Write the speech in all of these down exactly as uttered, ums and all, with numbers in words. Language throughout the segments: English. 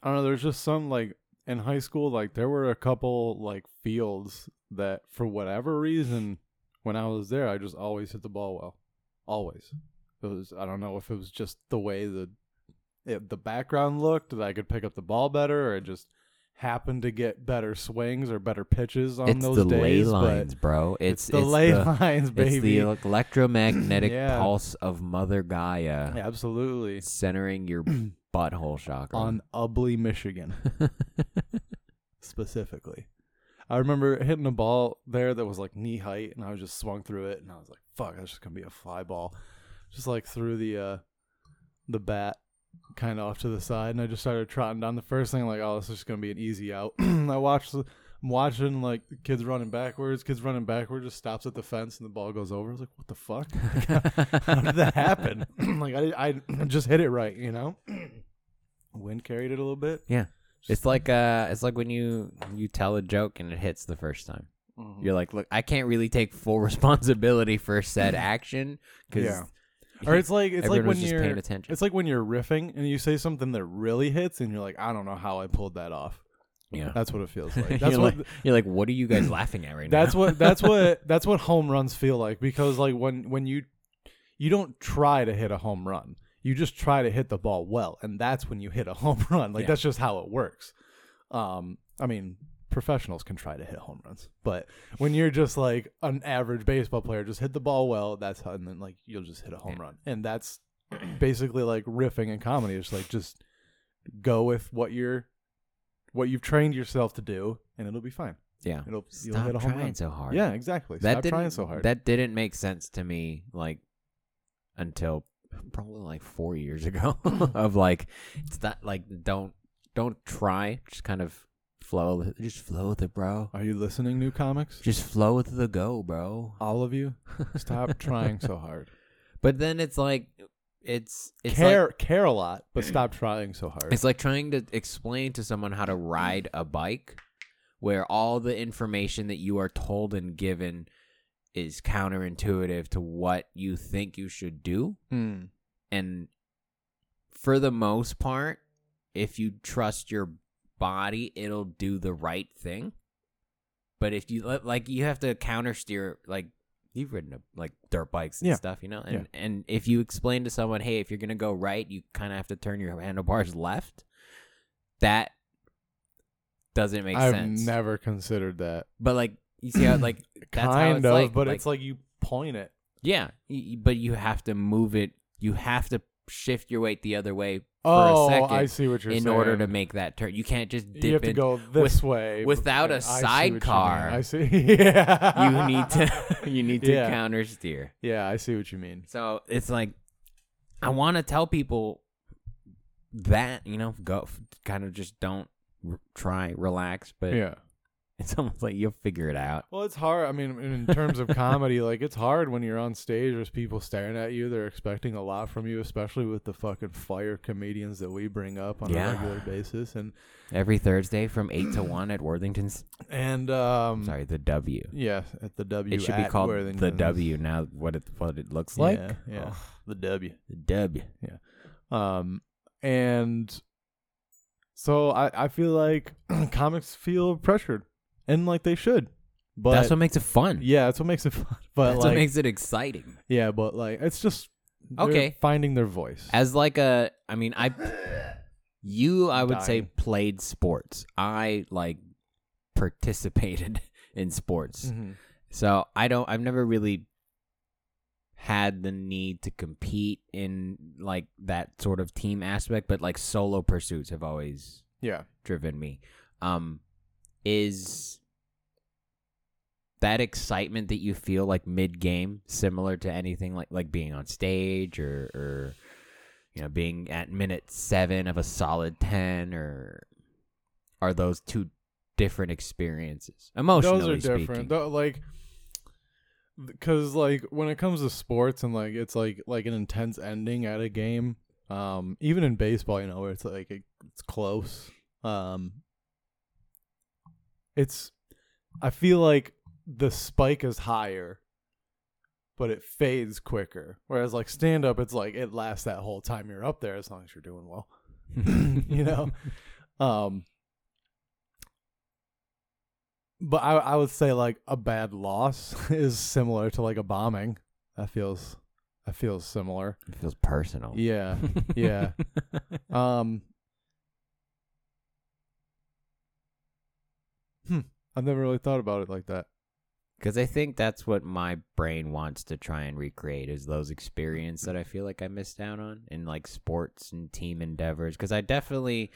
I don't know. There's just some like in high school, like there were a couple like fields that for whatever reason, when I was there, I just always hit the ball well, always. It was I don't know if it was just the way the it, the background looked that I could pick up the ball better, or it just happened to get better swings or better pitches on it's those the days. ley lines, but bro. It's, it's the it's ley the, lines, baby. It's the electromagnetic Yeah. pulse of Mother Gaia. Yeah, absolutely. Centering your butthole chakra. On Ubley, Michigan. Specifically. I remember hitting a ball there that was like knee height, and I was just swung through it, and I was like, fuck, that's just going to be a fly ball. Just like threw the uh, the bat kind of off to the side, and I just started trotting down. The first thing, like, oh, this is just going to be an easy out. I watched, I'm watching, like, kids running backwards. Kids running backwards, just stops at the fence, and the ball goes over. I was like, what the fuck? How did that happen? Like, I, I just hit it right, you know? Wind carried it a little bit. Yeah. It's like uh, it's like when you, you tell a joke and it hits the first time. Mm-hmm. You're like, look, I can't really take full responsibility for said action. Cause yeah. Or it's like it's like when just you're paying attention. It's like when you're riffing and you say something that really hits, and you're like, I don't know how I pulled that off. Yeah, that's what it feels like. That's you're what like, you're like. What are you guys laughing at right that's now? That's what that's what that's what home runs feel like, because like when when you you don't try to hit a home run. You just try to hit the ball well, and that's when you hit a home run. Like, yeah. That's just how it works. Um, I mean, professionals can try to hit home runs, but when you're just like an average baseball player, just hit the ball well, that's how, and then like you'll just hit a home yeah. run. And that's basically like riffing in comedy. It's like just go with what you're, what you've trained yourself to do, and it'll be fine. Yeah. It'll, Stop you'll hit a home trying run. so hard. Yeah, exactly. That Stop didn't, trying so hard. That didn't make sense to me, like, until probably like four years ago of like, it's not like, don't, don't try, just kind of flow, just flow with it, bro. Are you listening, new comics? Just flow with the go, bro. All of you, stop trying so hard. But then it's like, it's, it's care, like, care a lot, but stop trying so hard. It's like trying to explain to someone how to ride a bike, where all the information that you are told and given is counterintuitive to what you think you should do. Mm. And for the most part, if you trust your body, it'll do the right thing. But if you like, you have to counter steer. Like, you've ridden a, like dirt bikes and yeah. stuff, you know. And yeah. and if you explain to someone, hey, if you're gonna go right, you kind of have to turn your handlebars left. That doesn't make I've sense. I've never considered that. But like, you see how like that's kind how it's of, like, but like, it's like you point it. Yeah, but you have to move it. You have to shift your weight the other way for oh, a second. I see what you're in saying. order to make that turn. You can't just dip You have to in go this with, way without a I sidecar. I see. Yeah. You need to. You need to yeah. counter steer. Yeah, I see what you mean. So it's like, I want to tell people that, you know, go kind of just don't r- try, relax, but yeah. It's almost like you'll figure it out. Well, it's hard. I mean, in terms of comedy, like, it's hard when you're on stage. There's people staring at you. They're expecting a lot from you, especially with the fucking fire comedians that we bring up on yeah. a regular basis. And every Thursday from eight to one at Worthington's. And um, sorry, the W. Yeah, at the W. It should be called the W now. What it what it looks like. Yeah, yeah. Oh. The W. The W. Yeah. Um, and so I I feel like comics feel pressured. And like they should, but that's what makes it fun. Yeah, that's what makes it fun. But that's like, what makes it exciting. Yeah, but like it's just okay finding their voice as like a. I mean, I you I would Dying. say played sports. I like participated in sports, mm-hmm. so I don't. I've never really had the need to compete in like that sort of team aspect, but like solo pursuits have always yeah driven me. Um. Is that excitement that you feel like mid-game similar to anything like, like being on stage or, or, you know, being at minute seven of a solid ten, or are those two different experiences emotionally Those are speaking? different. Though, like, because like when it comes to sports and like it's like like an intense ending at a game, um, even in baseball, you know, where it's like it, it's close, um. It's, I feel like the spike is higher, but it fades quicker. Whereas like stand up, it's like it lasts that whole time you're up there as long as you're doing well, you know. Um, but I I would say like a bad loss is similar to like a bombing. That feels that feels similar. It feels personal. Yeah, yeah. um, hmm. I've never really thought about it like that. Because I think that's what my brain wants to try and recreate is those experiences that I feel like I missed out on in like sports and team endeavors. Because I definitely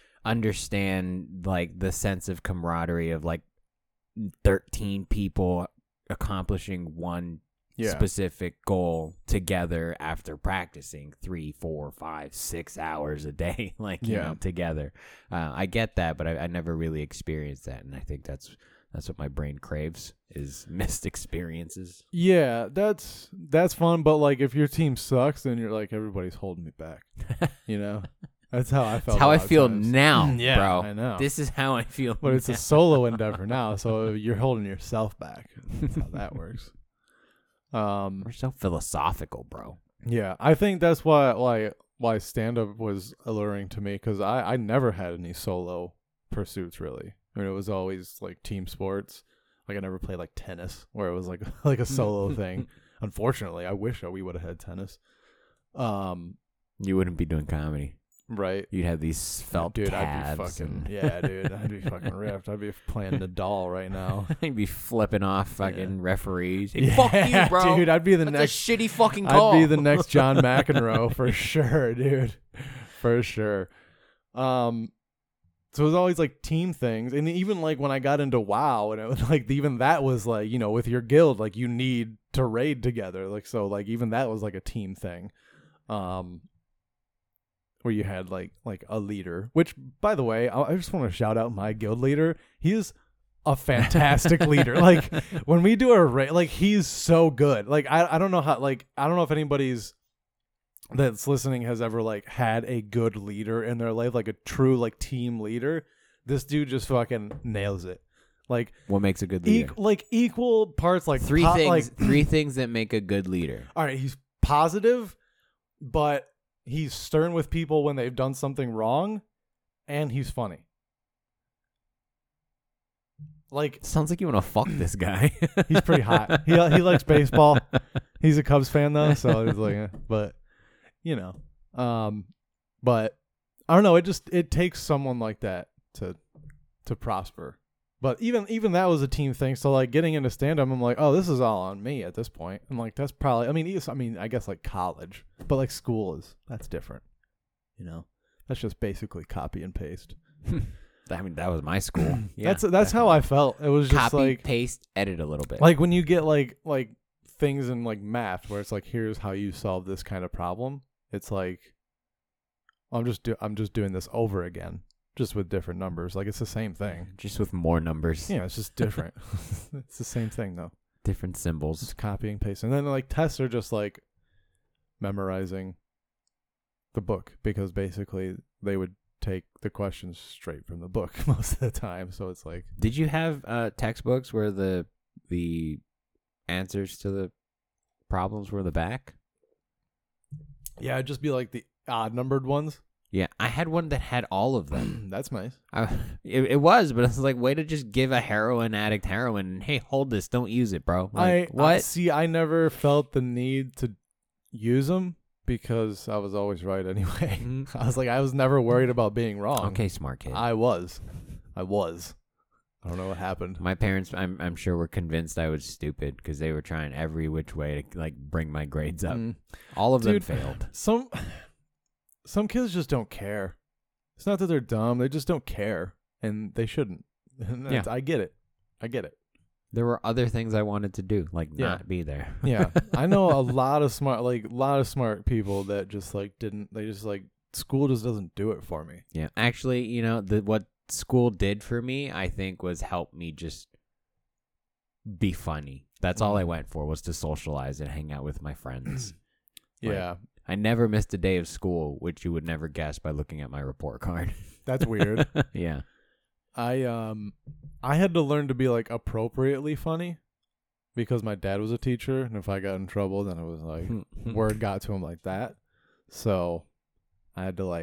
understand like the sense of camaraderie of like thirteen people accomplishing one Yeah. specific goal together after practicing three, four, five, six hours a day, like you Yeah. know, together. Uh, I get that, but I, I never really experienced that, and I think that's that's what my brain craves is missed experiences. Yeah, that's that's fun, but like if your team sucks, then you're like everybody's holding me back. You know, that's how I felt. That's how a I lot of feel times. now, Yeah, bro. I know. This is how I feel. But it's a now. solo endeavor now, so you're holding yourself back. That's how that works. Um, We're so philosophical, bro. yeah, I think that's why why why stand up was alluring to me because I I never had any solo pursuits really. I mean, it was always like team sports. Like I never played like tennis where it was like like a solo thing. Unfortunately, I wish we would have had tennis. Um, You wouldn't be doing comedy. right. You'd have these felt Dude, calves. I'd be fucking and yeah, dude. I'd be fucking ripped. I'd be playing Nadal right now. I'd be flipping off fucking Yeah. referees. Hey, Yeah, fuck you, bro. dude. I'd be the That's next. a shitty fucking call. I'd be the next John McEnroe for sure, dude. For sure. Um, so it was always like team things, and even like when I got into WoW, and it was like even that was like you know with your guild, like you need to raid together, like so like even that was like a team thing, um, where you had like like a leader. Which by the way, I, I just want to shout out my guild leader. He is a fantastic leader. Like when we do a raid, like he's so good. Like I I don't know how like I don't know if anybody's that's listening has ever like had a good leader in their life, like a true like team leader. This dude just fucking nails it. Like What makes a good leader? e- like equal parts like three po- things. like three things that make a good leader. all right, he's positive, but he's stern with people when they've done something wrong, and he's funny. Like Sounds like you want to fuck this guy. he's pretty hot. He he likes baseball. He's a Cubs fan though, so he's like, eh. But you know, um, but I don't know. It just it takes someone like that to to prosper. But even even that was a team thing. So like getting into stand up, I'm like, oh, this is all on me at this point. I'm like, that's probably. I mean, it's- I mean, I guess like college, but like school is that's different. You know, that's just basically copy and paste. I mean, that was my school. Yeah, that's that's how I felt. It was just copy, like paste, edit a little bit. like when you get like like things in like math where it's like here's how you solve this kind of problem. It's like I'm just do I'm just doing this over again, just with different numbers. Like it's the same thing. just with more numbers, Yeah, it's just different. It's the same thing though. different It's symbols. copying, pasting. And then like tests are just like memorizing the book because basically they would take the questions straight from the book most of the time. So it's like Did you have uh, textbooks where the the answers to the problems were in the back? yeah, it'd just be like the odd numbered ones. Yeah, I had one that had all of them. That's nice. I, it, it was, but it's like way to just give a heroin addict heroin. And, hey, hold this, don't use it, bro. Like, I what? I, see. I never felt the need to use them because I was always right anyway. Mhm. I was like, I was never worried about being wrong. Okay, smart kid. I was, I was. I don't know what happened. My parents, I'm I'm sure, were convinced I was stupid because they were trying every which way to like bring my grades up. Mm. All of Dude, them failed. Some some kids just don't care. It's not that they're dumb; they just don't care, and they shouldn't. And Yeah. that's- I get it. I get it. There were other things I wanted to do, like Yeah. not be there. Yeah, I know a lot of smart, like a lot of smart people that just like didn't. They just like school just doesn't do it for me. Yeah, actually, you know, the what school did for me, I think, was help me just be funny. That's all I went for, was to socialize and hang out with my friends. Like, Yeah, I never missed a day of school, which you would never guess by looking at my report card. that's weird. Yeah. I um I had to learn to be like appropriately funny because my dad was a teacher, and if I got in trouble, then it was like word got to him like that. So I had to like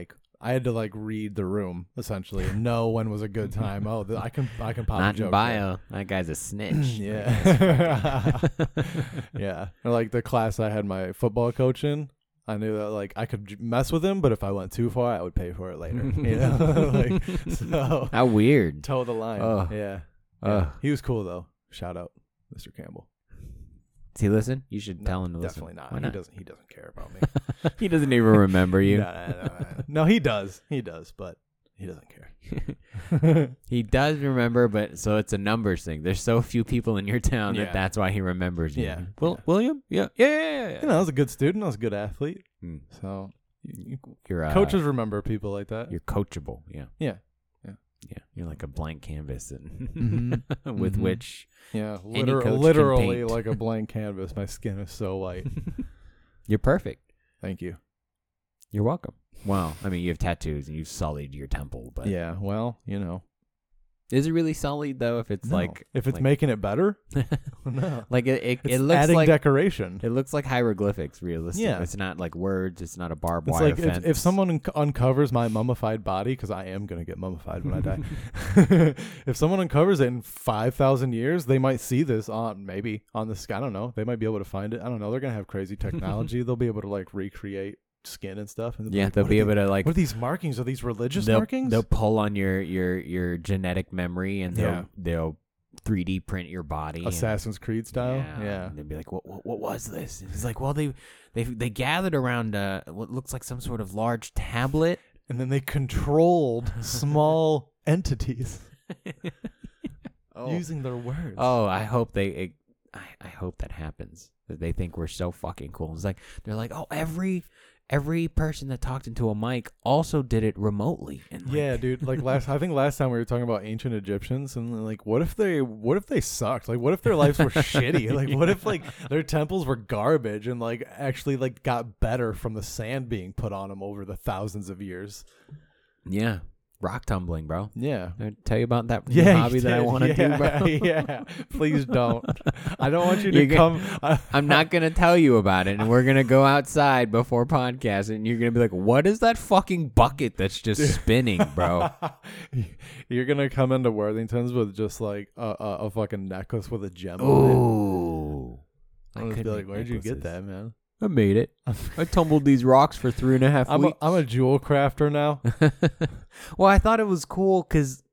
I had to like read the room essentially and know when was a good time. Oh, th- I can I can pop Not a joke in bio. That guy's a snitch. Yeah. Yeah. Or like the class I had my football coach in, I knew that like I could j- mess with him, but if I went too far, I would pay for it later. You know, like so. How weird. Toe the line. Oh. Yeah. Oh. Yeah. He was cool though. Shout out, Mister Campbell. Does he listen? You should No, tell him to definitely listen. not. Why He not? doesn't. He doesn't care about me. He doesn't even remember you. No, no, no, no. No, he does. He does, but he doesn't care. He does remember, but so it's a numbers thing. There's so few people in your town Yeah. that that's why he remembers you. Yeah. Will, Yeah. William? Yeah. Yeah, yeah, yeah, yeah. You know, I was a good student. I was a good athlete. Hmm. So you, You're, uh, coaches remember people like that. You're coachable. Yeah. Yeah. Yeah. You're like a blank canvas and Mhm. with Mhm. which Yeah, Any liter- coach can literally paint. like a blank canvas. My skin is so white. you're perfect. Thank you. You're welcome. Well, I mean, you have tattoos and you've sullied your temple, but Yeah, well, you know. is it really sullied though? If it's No. like if it's like, making it better, no. like it, it, It's it looks adding like decoration. it looks like hieroglyphics. Realistically, Yeah. it's not like words. It's not a barbed It's wire like fence. if, if someone un- uncovers my mummified body, because I am gonna get mummified when I die. If someone uncovers it in five thousand years, they might see this on maybe on the sky. I don't know. They might be able to find it. I don't know. They're gonna have crazy technology. They'll be able to like recreate skin and stuff. And yeah, like, they'll what be are able to like What are these markings? Are these religious they'll, markings? they'll pull on your your your genetic memory and they'll Yeah. they'll three D print your body. and- Assassin's Creed style. Yeah. and they'd be like, "What? What, what was this?" And he's like, "Well, they they they gathered around uh, what looks like some sort of large tablet." And then they controlled small entities using their words. Oh, I hope they. It, I, I hope that happens. That they think we're so fucking cool. It's like they're like, oh, every every person that talked into a mic also did it remotely. And like, Yeah, dude. Like last, I think last time we were talking about ancient Egyptians, and like, what if they, what if they sucked? Like, what if their lives were shitty? Like, what if like their temples were garbage and like actually like got better from the sand being put on them over the thousands of years? yeah, rock tumbling, bro. Yeah. Did I tell you about that new Yeah, hobby you that I did. want to yeah, do, bro? Yeah, please don't. I don't want you to You're come. gonna- I'm not gonna tell you about it, and we're gonna go outside before podcast, and you're gonna be like, "What is that fucking bucket that's just spinning, bro?" You're gonna come into Worthington's with just like a, a, a fucking necklace with a gem on it. Ooh, I'm gonna could be make like, where'd you get necklaces. that, man? I made it. I tumbled these rocks for three and a half I'm a, weeks. I'm a jewel crafter now. Well, I thought it was cool because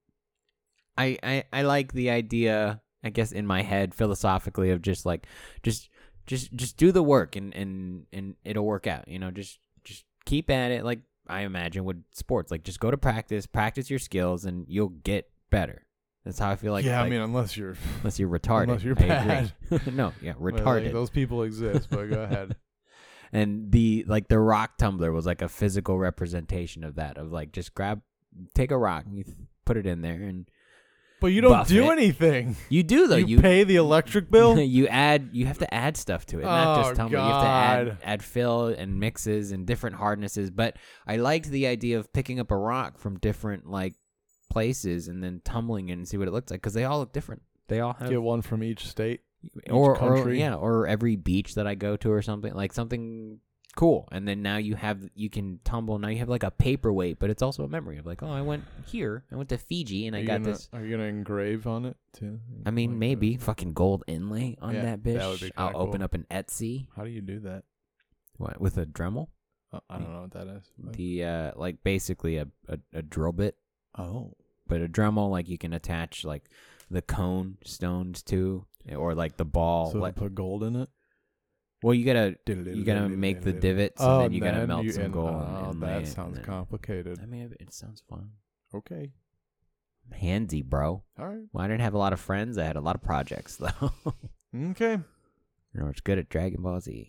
I, I I like the idea, I guess, in my head philosophically of just like just just just do the work and and and it'll work out. You know, just just keep at it. Like I imagine with sports, like just go to practice, practice your skills, and you'll get better. That's how I feel like. yeah, I like, mean, unless you're unless you're retarded, unless you're I agree. no, yeah, well, retarded. like, those people exist, but go ahead. And the like the rock tumbler was like a physical representation of that. Of like just grab, take a rock, and you th- put it in there, and But you don't Buff do it. anything. you do though. You, You pay the electric bill. you add you have to add stuff to it, not Oh, just tumbler. You have to add God. add fill and mixes and different hardnesses. But I liked the idea of picking up a rock from different like places and then tumbling it and see what it looks like because they all look different. They all have Get one from each state. or, or country. yeah, or every beach that I go to or something like something cool. And then now you have you can tumble. Now you have like a paperweight, but it's also a memory of like, oh, I went here. I went to Fiji and Are I you got gonna, this. Are you gonna engrave on it too? I mean, Like, maybe uh, fucking gold inlay on Yeah, that bitch. that would be I'll kinda open cool. up an Etsy. How do you do that? What with a Dremel? Uh, I don't know what that is. but- The uh, like basically a, a a drill bit, Oh, but a Dremel like you can attach like the cone stones to, or like the ball. so like, put gold in it. well, you gotta you gotta make the divots Oh, and then you gotta then melt you- some and- gold. Oh, and lay that it, sounds and then- complicated. I mean, it sounds fun. Okay, Handsy, bro. all right. Well, I didn't have a lot of friends. I had a lot of projects though. Okay. You know, it's good at Dragon Ball Z.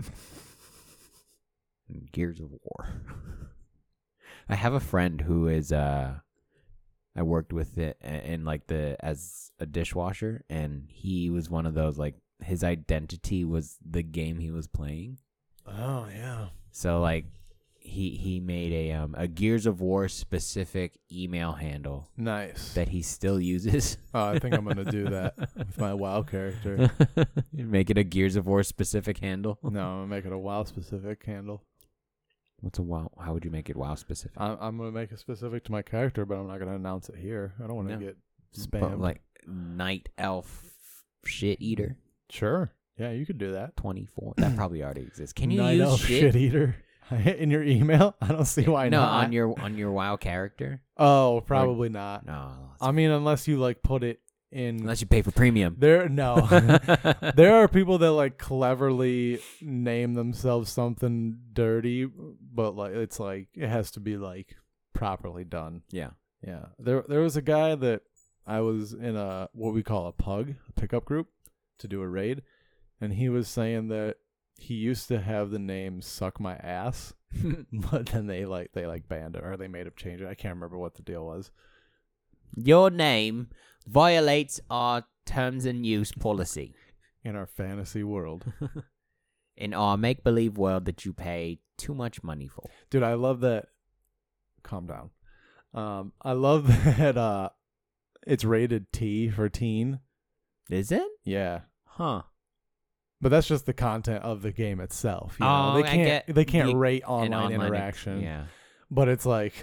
And Gears of War. I have a friend who is uh I worked with it in like the as a dishwasher, and he was one of those like his identity was the game he was playing. Oh yeah. So like he he made a um a Gears of War specific email handle Nice. that he still uses. Oh, I think I'm gonna do that with my WoW character. Make it a Gears of War specific handle. No, I'm gonna make it a WoW specific handle. What's a WoW? How would you make it WoW specific? I, I'm gonna make it specific to my character, but I'm not gonna announce it here. I don't want to No. get spammed. But like night elf shit eater Sure. Yeah, you could do that. twenty-four. That probably already exists. Can you Night use Elf shit? shit eater in your email? I don't see why no, not. on your on your WoW character. Oh, probably not. No, I mean, unless you like put it in. unless you pay for premium. There, no. There are people that like cleverly name themselves something dirty, but like it's like it has to be like properly done. Yeah. Yeah. There, there was a guy that I was in a what we call a pug, a pickup group, to do a raid, and he was saying that he used to have the name "Suck My Ass," but then they like they like banned it or they made him change it. I can't remember what the deal was. Your name violates our terms and use policy In our fantasy world. in our make believe world that you pay too much money for. Dude, I love that. Calm down. Um, I love that uh, it's rated T for teen. Is it? Yeah, Huh. but that's just the content of the game itself. You know? Oh, they I can't get- they can't you- rate An online, online ex- interaction. Yeah. But it's like,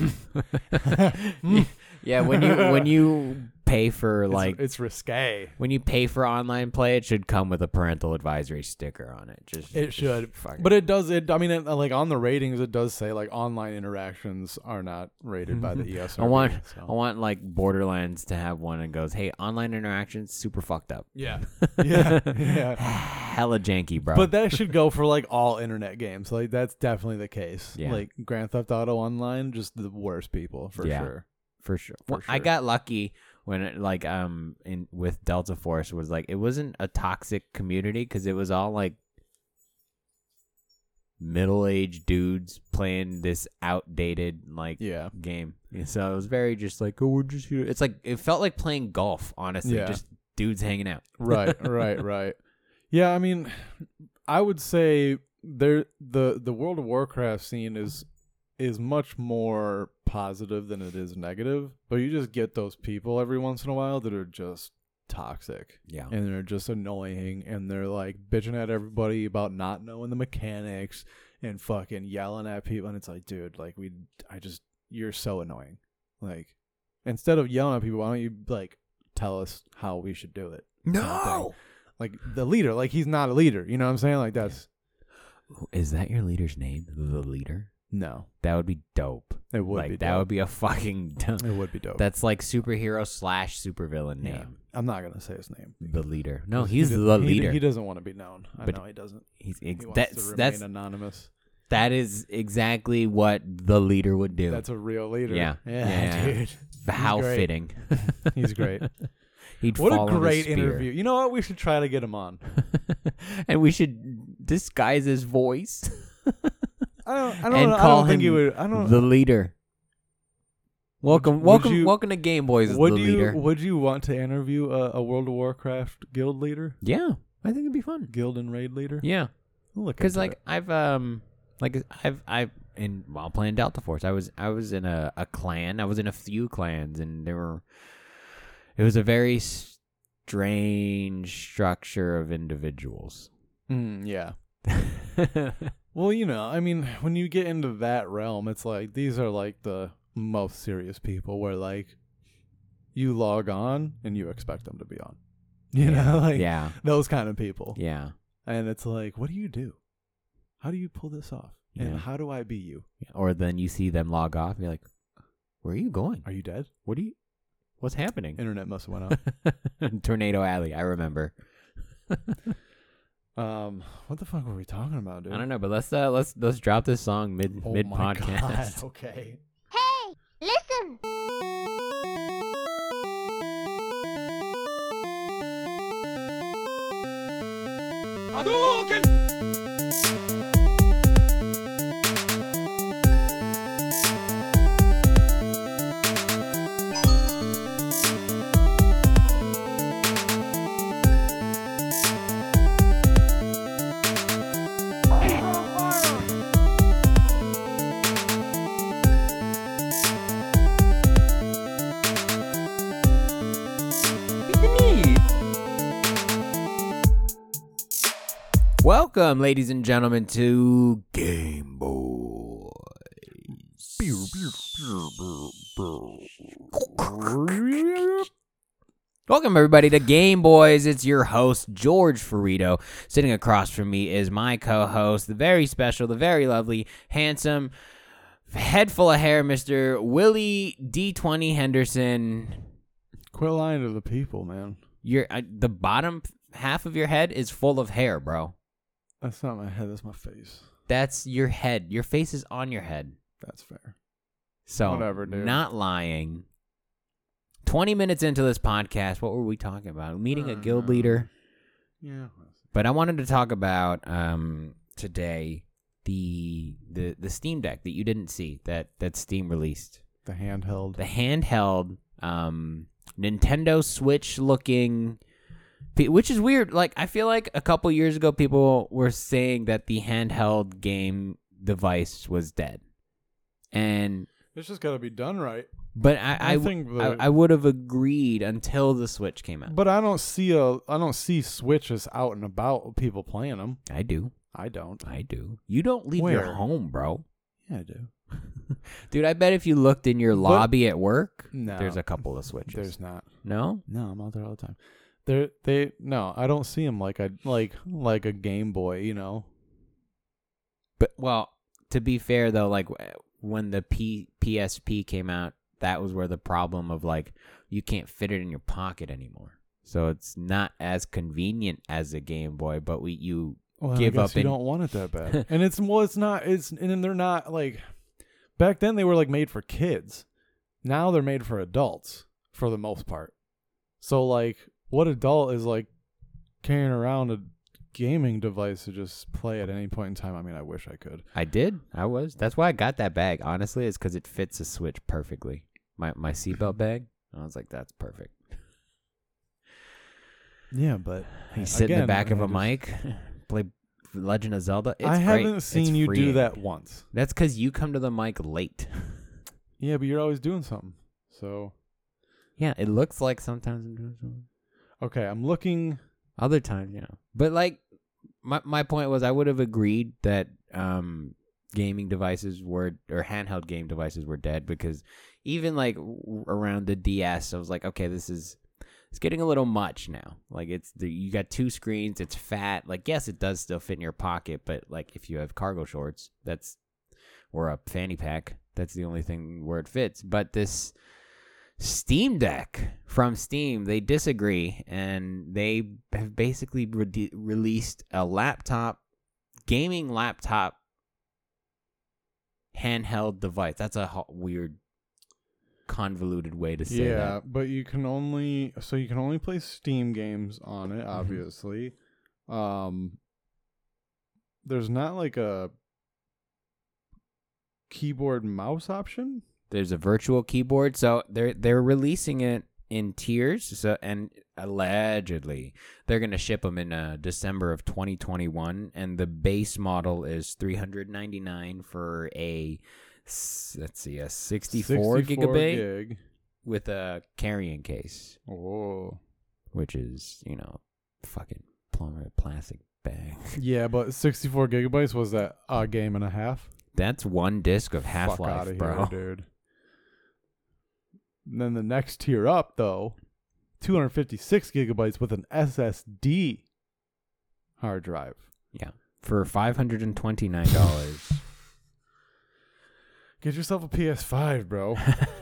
mm, Yeah, when you when you pay for it's, like it's risque. when you pay for online play, it should come with a parental advisory sticker on it. Just It just should. fuck But it does. It. I mean, it, like on the ratings, it does say like online interactions are not rated by the E S R B. I want so. I want like Borderlands to have one that goes, "Hey, online interactions super fucked up." Yeah, yeah, yeah. Hella janky, bro. But that should go for like all internet games. Like that's definitely the case. Yeah. Like Grand Theft Auto Online, just the worst people for Yeah. sure. for sure. For Well, I sure. got lucky when it, like um in with Delta Force was like it wasn't a toxic community because it was all like middle-aged dudes playing this outdated like Yeah. game. And so it was very just like, oh, we're just here. It's like it felt like playing golf, honestly. Yeah. Just dudes hanging out. Right, right, right. Yeah, I mean, I would say there the the World of Warcraft scene is is much more positive than it is negative, but you just get those people every once in a while that are just toxic Yeah. and they're just annoying and they're like bitching at everybody about not knowing the mechanics and fucking yelling at people, and it's like, dude, like we I just you're so annoying. Like instead of yelling at people, why don't you like tell us how we should do it? kind of thing. Like the leader, like he's not a leader, you know what I'm saying? Like that's Is that your leader's name? The leader? no. That would be dope. It would like be that dope. would be a fucking dope. It would be dope. That's like superhero slash supervillain name. Yeah. I'm not gonna say his name. The leader. No, 'Cause he's he the does- he- leader. He, doesn't want to be known. I But know he doesn't. He's He ex- wants that's to remain that's anonymous. that is exactly what the leader would do. That's a real leader. Yeah. Yeah, Yeah, yeah. dude. How great. fitting. He's great. He'd What fall a on his great spear. interview. You know what? We should try to get him on. And we should disguise his voice. I don't. I don't. And know. I call don't think he him would. I don't. The leader. Welcome, would welcome, you- welcome to Game Boys as would the you? leader. Would you want to interview a, a World of Warcraft guild leader, Yeah, I think it'd be fun. guild and raid leader? Yeah, We'll look because into like it. I've um like I've I've in while playing Delta Force, I was I was in a, a clan. I was in a few clans, and there were. It was a very strange structure of individuals. Mm, yeah. Well, you know, I mean, when you get into that realm, it's like these are like the most serious people where like you log on and you expect them to be on. You know, like yeah, those kind of people. yeah, And it's like, what do you do? How do you pull this off? Yeah. And how do I be you? or then you see them log off, and you're like, "Where are you going? Are you dead? What are you? What's happening?" Internet must have went out. Tornado Alley, I remember. Um, what the fuck were we talking about, dude? I don't know, but let's uh, let's let's drop this song mid Oh mid my podcast. God. Okay. Hey, listen! Welcome, ladies and gentlemen, to Game Boys. Welcome, everybody, to Game Boys. It's your host, George Ferrito. Sitting across from me is my co-host, the very special, the very lovely, handsome, head full of hair, Mister Willie D twenty Henderson. Quit lying to the people, man. Your uh, the bottom half of your head is full of hair, bro. That's not my head. That's my face. That's your head. Your face is on your head. That's fair. So, Whatever, dude. Not lying. twenty minutes into this podcast, what were we talking about? Meeting a guild leader. Yeah. But I wanted to talk about um, today the the the Steam Deck that you didn't see that that Steam released. The handheld. The handheld um, Nintendo Switch looking, which is weird. Like, I feel like a couple years ago people were saying that the handheld game device was dead, and It's just got to be done right. but I I, I think I, the- I would have agreed until the Switch came out. But I don't see a. I don't see Switches out and about with people playing them. I do, I don't. I do. You don't leave your Where? home, bro. Yeah, I do. Dude, I bet if you looked in your lobby at work, No. there's a couple of Switches. There's not. No? No, I'm out there all the time. They're they no, I don't see them like a like like a Game Boy. You know. But, well, to be fair, though, like, when the P- PSP came out, that was where the problem of, like, you can't fit it in your pocket anymore. So it's not as convenient as a Game Boy, but we you Well, then give I guess up you in- don't want it that bad. And it's well, it's not. It's and they're not like back then. They were like made for kids. Now they're made for adults for the most part. So like, what adult is like carrying around a gaming device to just play at any point in time? I mean, I wish I could. I did. I was. That's why I got that bag. Honestly, it's because it fits a Switch perfectly. My my seatbelt bag. I was like, that's perfect. Yeah, but You sit in the again, back of I a just- mic, play Legend of Zelda. It's I great. haven't It's seen you do freeing. that once. That's because you come to the mic late. Yeah, but you're always doing something. So Yeah, it looks like sometimes I'm doing something. okay, I'm looking. Other times, you know. But like, my my point was, I would have agreed that um, gaming devices were or handheld game devices were dead, because even like w- around the D S, I was like, okay, this is it's getting a little much now. Like, it's the, you got two screens, it's fat. Like, yes, it does still fit in your pocket, but like if you have cargo shorts, that's or a fanny pack, that's the only thing where it fits. But this Steam Deck from Steam, they disagree, and they have basically re- released a laptop, gaming laptop, handheld device. That's a ho- weird, convoluted way to say Yeah, that. but you can only so you can only play Steam games on it. Obviously, um, there's not like a keyboard mouse option. There's a virtual keyboard, so they're they're releasing it in tiers. So, and allegedly they're gonna ship them in uh, December of twenty twenty-one, and the base model is three hundred ninety-nine for a s- let's see a sixty-four, gigabyte gig. with a carrying case, Oh, which is, you know, fucking plumber plastic bag. yeah, but sixty-four gigabytes was that a game and a half? That's one disc of Fuck Half-Life, outta bro. here, dude. And then the next tier up, though, two hundred fifty-six gigabytes with an S S D hard drive. Yeah, for five hundred and twenty-nine dollars. Get yourself a P S five, bro.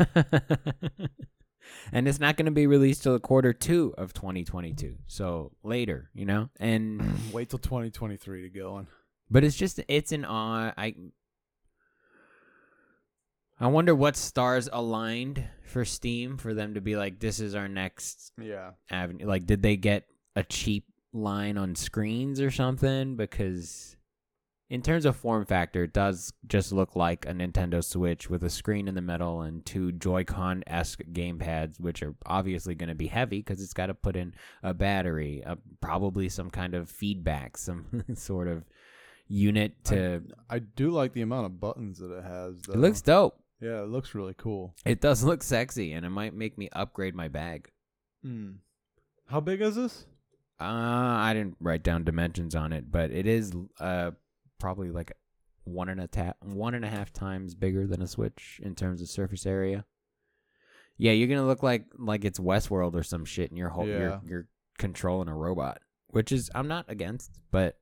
And it's not going to be released till quarter two of twenty twenty-two, so later, you know. And Wait till twenty twenty-three to go on. but it's just it's an awe. I I wonder what stars aligned for Steam for them to be like, this is our next Yeah. avenue. Like, did they get a cheap line on screens or something? Because in terms of form factor, it does just look like a Nintendo Switch with a screen in the middle and two Joy-Con-esque gamepads, which are obviously going to be heavy because it's got to put in a battery, uh, probably some kind of feedback, some sort of unit to... I do like the amount of buttons that it has, though. It looks dope. Yeah, it looks really cool. It does look sexy, and it might make me upgrade my bag. Hmm. How big is this? Uh, I didn't write down dimensions on it, but it is uh probably like one and a ta- one and a half times bigger than a Switch in terms of surface area. Yeah, you're gonna look like like it's Westworld or some shit, and you're whole, Yeah. you're you're controlling a robot, which is I'm not against, but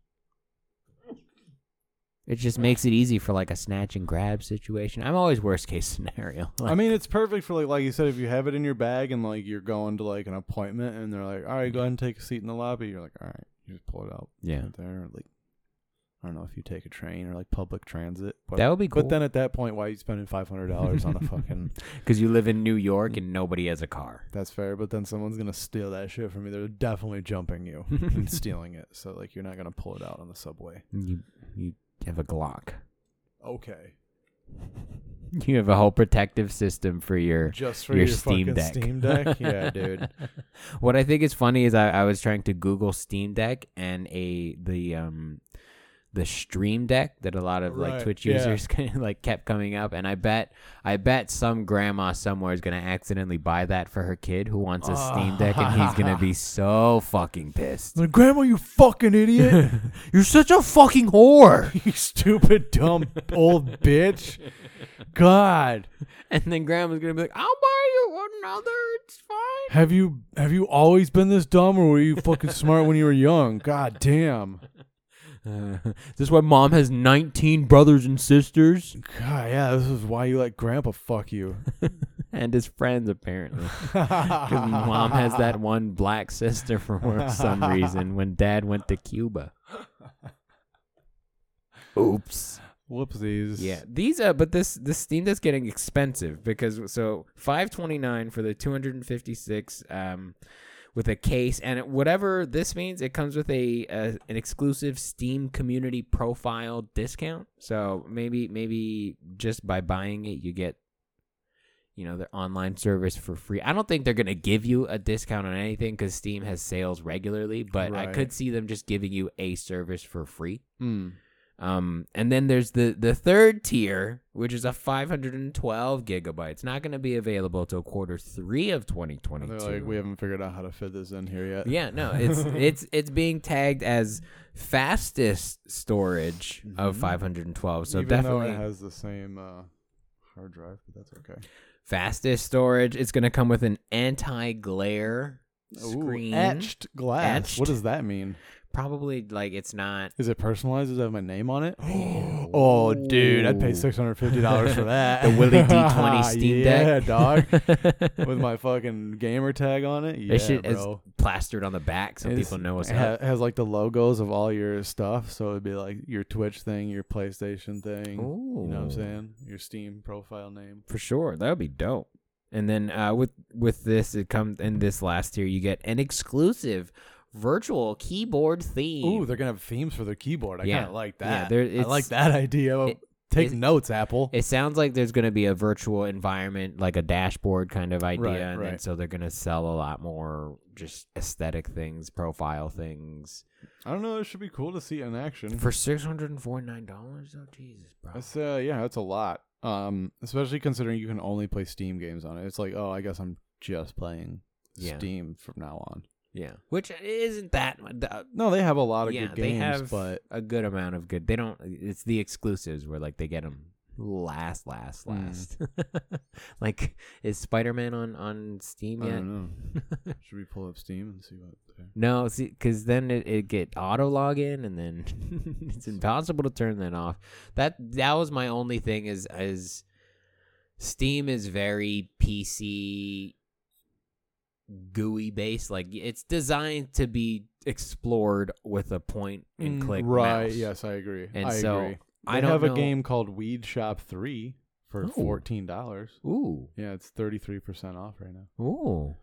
it just makes it easy for like a snatch and grab situation. I'm always worst case scenario. Like, I mean, it's perfect for like like you said, if you have it in your bag and like you're going to like an appointment and they're like, all right, go ahead and take a seat in the lobby. You're like, all right, you just pull it out. Yeah. right there. Or like, I don't know if you take a train or like public transit. But, that would be cool. But then at that point, why are you spending five hundred dollars on a fucking? Because you live in New York and nobody has a car. That's fair. But then someone's gonna steal that shit from you. They're definitely jumping you and stealing it. So like, you're not gonna pull it out on the subway. You you have a Glock. Okay. You have a whole protective system for your Just for your your, Steam fucking Deck. Steam Deck? Yeah, dude. What I think is funny is I, I was trying to Google Steam Deck and a the um the Stream Deck that a lot of like Right, Twitch yeah. users like kept coming up, and I bet I bet some grandma somewhere is gonna accidentally buy that for her kid who wants a Steam Deck, and he's gonna be so fucking pissed. Like, Grandma, you fucking idiot. You're such a fucking whore. You stupid, dumb, old bitch. God. And then grandma's gonna be like, I'll buy you another, it's fine. Have you have you always been this dumb, or were you fucking smart when you were young? God damn. Uh, is this why mom has nineteen brothers and sisters? God, yeah, this is why you let Grandpa fuck you. And his friends, apparently. Because mom has that one black sister for some reason when dad went to Cuba. Oops. Whoopsies. Yeah, these uh, but this this Steam Deck's getting expensive because so five twenty nine for the two hundred and fifty six um with a case, and it, whatever this means, it comes with a, a an exclusive Steam community profile discount. So maybe maybe just by buying it, you get you know the online service for free. I don't think they're gonna give you a discount on anything because Steam has sales regularly, but I Right. could see them just giving you a service for free. Hmm. Um, and then there's the, the third tier, which is a five hundred twelve gigabytes. Not going to be available till quarter three of twenty And twenty-two. they're like, we haven't figured out how to fit this in here yet. Yeah, no, it's it's it's being tagged as fastest storage of Mhm. five hundred twelve. So Even definitely though it has the same uh, hard drive, but that's okay. fastest storage. It's going to come with an anti-glare Ooh, screen. etched glass. Etched? What does that mean? Probably like it's not. Is it personalized? Does it have my name on it? Oh, dude, I'd pay six hundred fifty dollars for that. The Willie D twenty Steam yeah, Deck. dog. With my fucking gamer tag on it. Yeah, This shit is bro. plastered on the back so It's- people know what's it up. ha- has like the logos of all your stuff, so it'd be like your Twitch thing, your PlayStation thing. You know what I'm Ooh. saying? Your Steam profile name. For sure, that would be dope. And then uh, with with this, it comes in this last tier. You get an exclusive virtual keyboard theme. Ooh, they're gonna have themes for their keyboard. I Yeah. kind of like Yeah, that. there- I it's- like that idea. it- Take it's- notes, Apple. It sounds like there's going to be a virtual environment, like a dashboard kind of idea, Right, and then right. so they're going to sell a lot more just aesthetic things, profile things I don't know. It should be cool to see it in action. for six hundred and forty nine dollars. Oh Jesus, bro! That's uh, yeah, that's a lot. Um, especially considering you can only play Steam games on it. It's like, oh, I guess I'm just playing Yeah. Steam from now on. Yeah, which isn't that. Uh, No, they have a lot of yeah, good they games, have but a good amount of good. They don't. It's the exclusives where like they get them last, last, Mm. last. Like, is Spider Man on on Steam I yet? don't know. Should we pull up Steam and see what? There? No, see, because then it, it get auto login, and then it's impossible to turn that off. That that was my only thing. Is is Steam is very P C G U I based. Like it's designed to be explored with a point and Mm, click right? mouse. Yes, I agree. And I so, agree. They I don't have know. a game called Weed Shop Three for Ooh. fourteen dollars. Ooh, Yeah, it's thirty three percent off right now. ooh.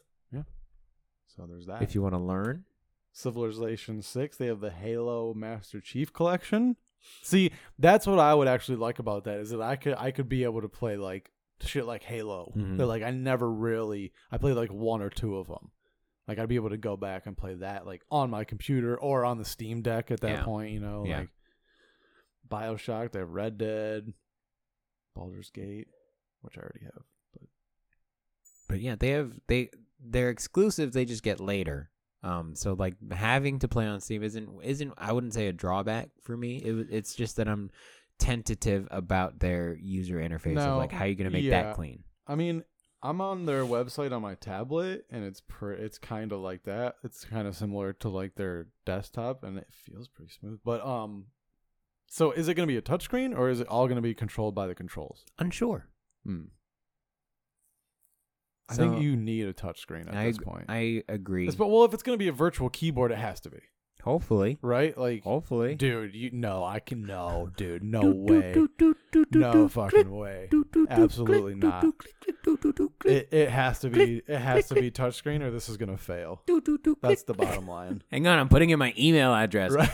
So there's that. If you want to learn, Civilization six, they have the Halo Master Chief Collection. See, that's what I would actually like about that, is that I could I could be able to play like shit like Halo. Mhm. That like I never really I played like one or two of them. Like I'd be able to go back and play that like on my computer or on the Steam Deck at that Yeah. point, you know, Yeah. like BioShock, they have Red Dead, Baldur's Gate, which I already have. but yeah, they have they they're exclusives. They just get later. Um, so like having to play on Steam isn't isn't I wouldn't say a drawback for me. It was- it's just that I'm tentative about their user interface Now, of like how you gonna make yeah. that clean. I mean, I'm on their website on my tablet, and it's per, it's kind of like that. It's kind of similar to like their desktop, and it feels pretty smooth. But um, so is it going to be a touchscreen, or is it all going to be controlled by the controls? Unsure. Hmm. I So, think you need a touchscreen at I this ag- point. I agree. It's- but well, if it's going to be a virtual keyboard, it has to be, Hopefully. right? Like, Hopefully. dude, you no, I can no, dude, no way, no fucking way, absolutely not. It it has to be it has to be touchscreen, or this is gonna fail. That's the bottom line. Hang on, I'm putting in my email address. Right.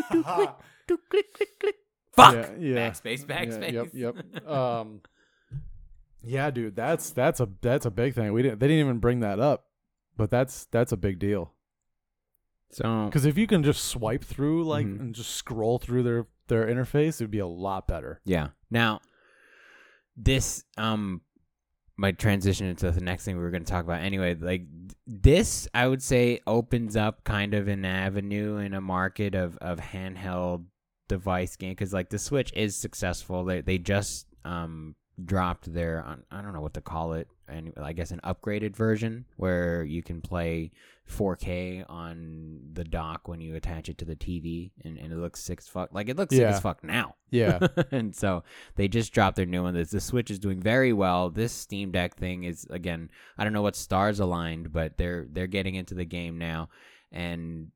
Fuck. Yeah, yeah. Backspace, Yeah, backspace. Yep, yep. Um, yeah, dude, that's that's a that's a big thing. We didn't they didn't even bring that up, but that's that's a big deal. So Because if you can just swipe through like Mhm. and just scroll through their their interface, it'd be a lot better. yeah. Now, this um might transition into the next thing we were going to talk about anyway. Like th- this, I would say, opens up kind of an avenue in a market of of handheld device game because like the Switch is successful. They they just um dropped their I don't know what to call it, and I guess an upgraded version where you can play four K on the dock when you attach it to the T V, and, and it looks sick as fuck. Like it looks sick Yeah. as fuck now. Yeah. And so they just dropped their new one. The, the Switch is doing very well. This Steam Deck thing is again, I don't know what stars aligned, but they're they're getting into the game now. And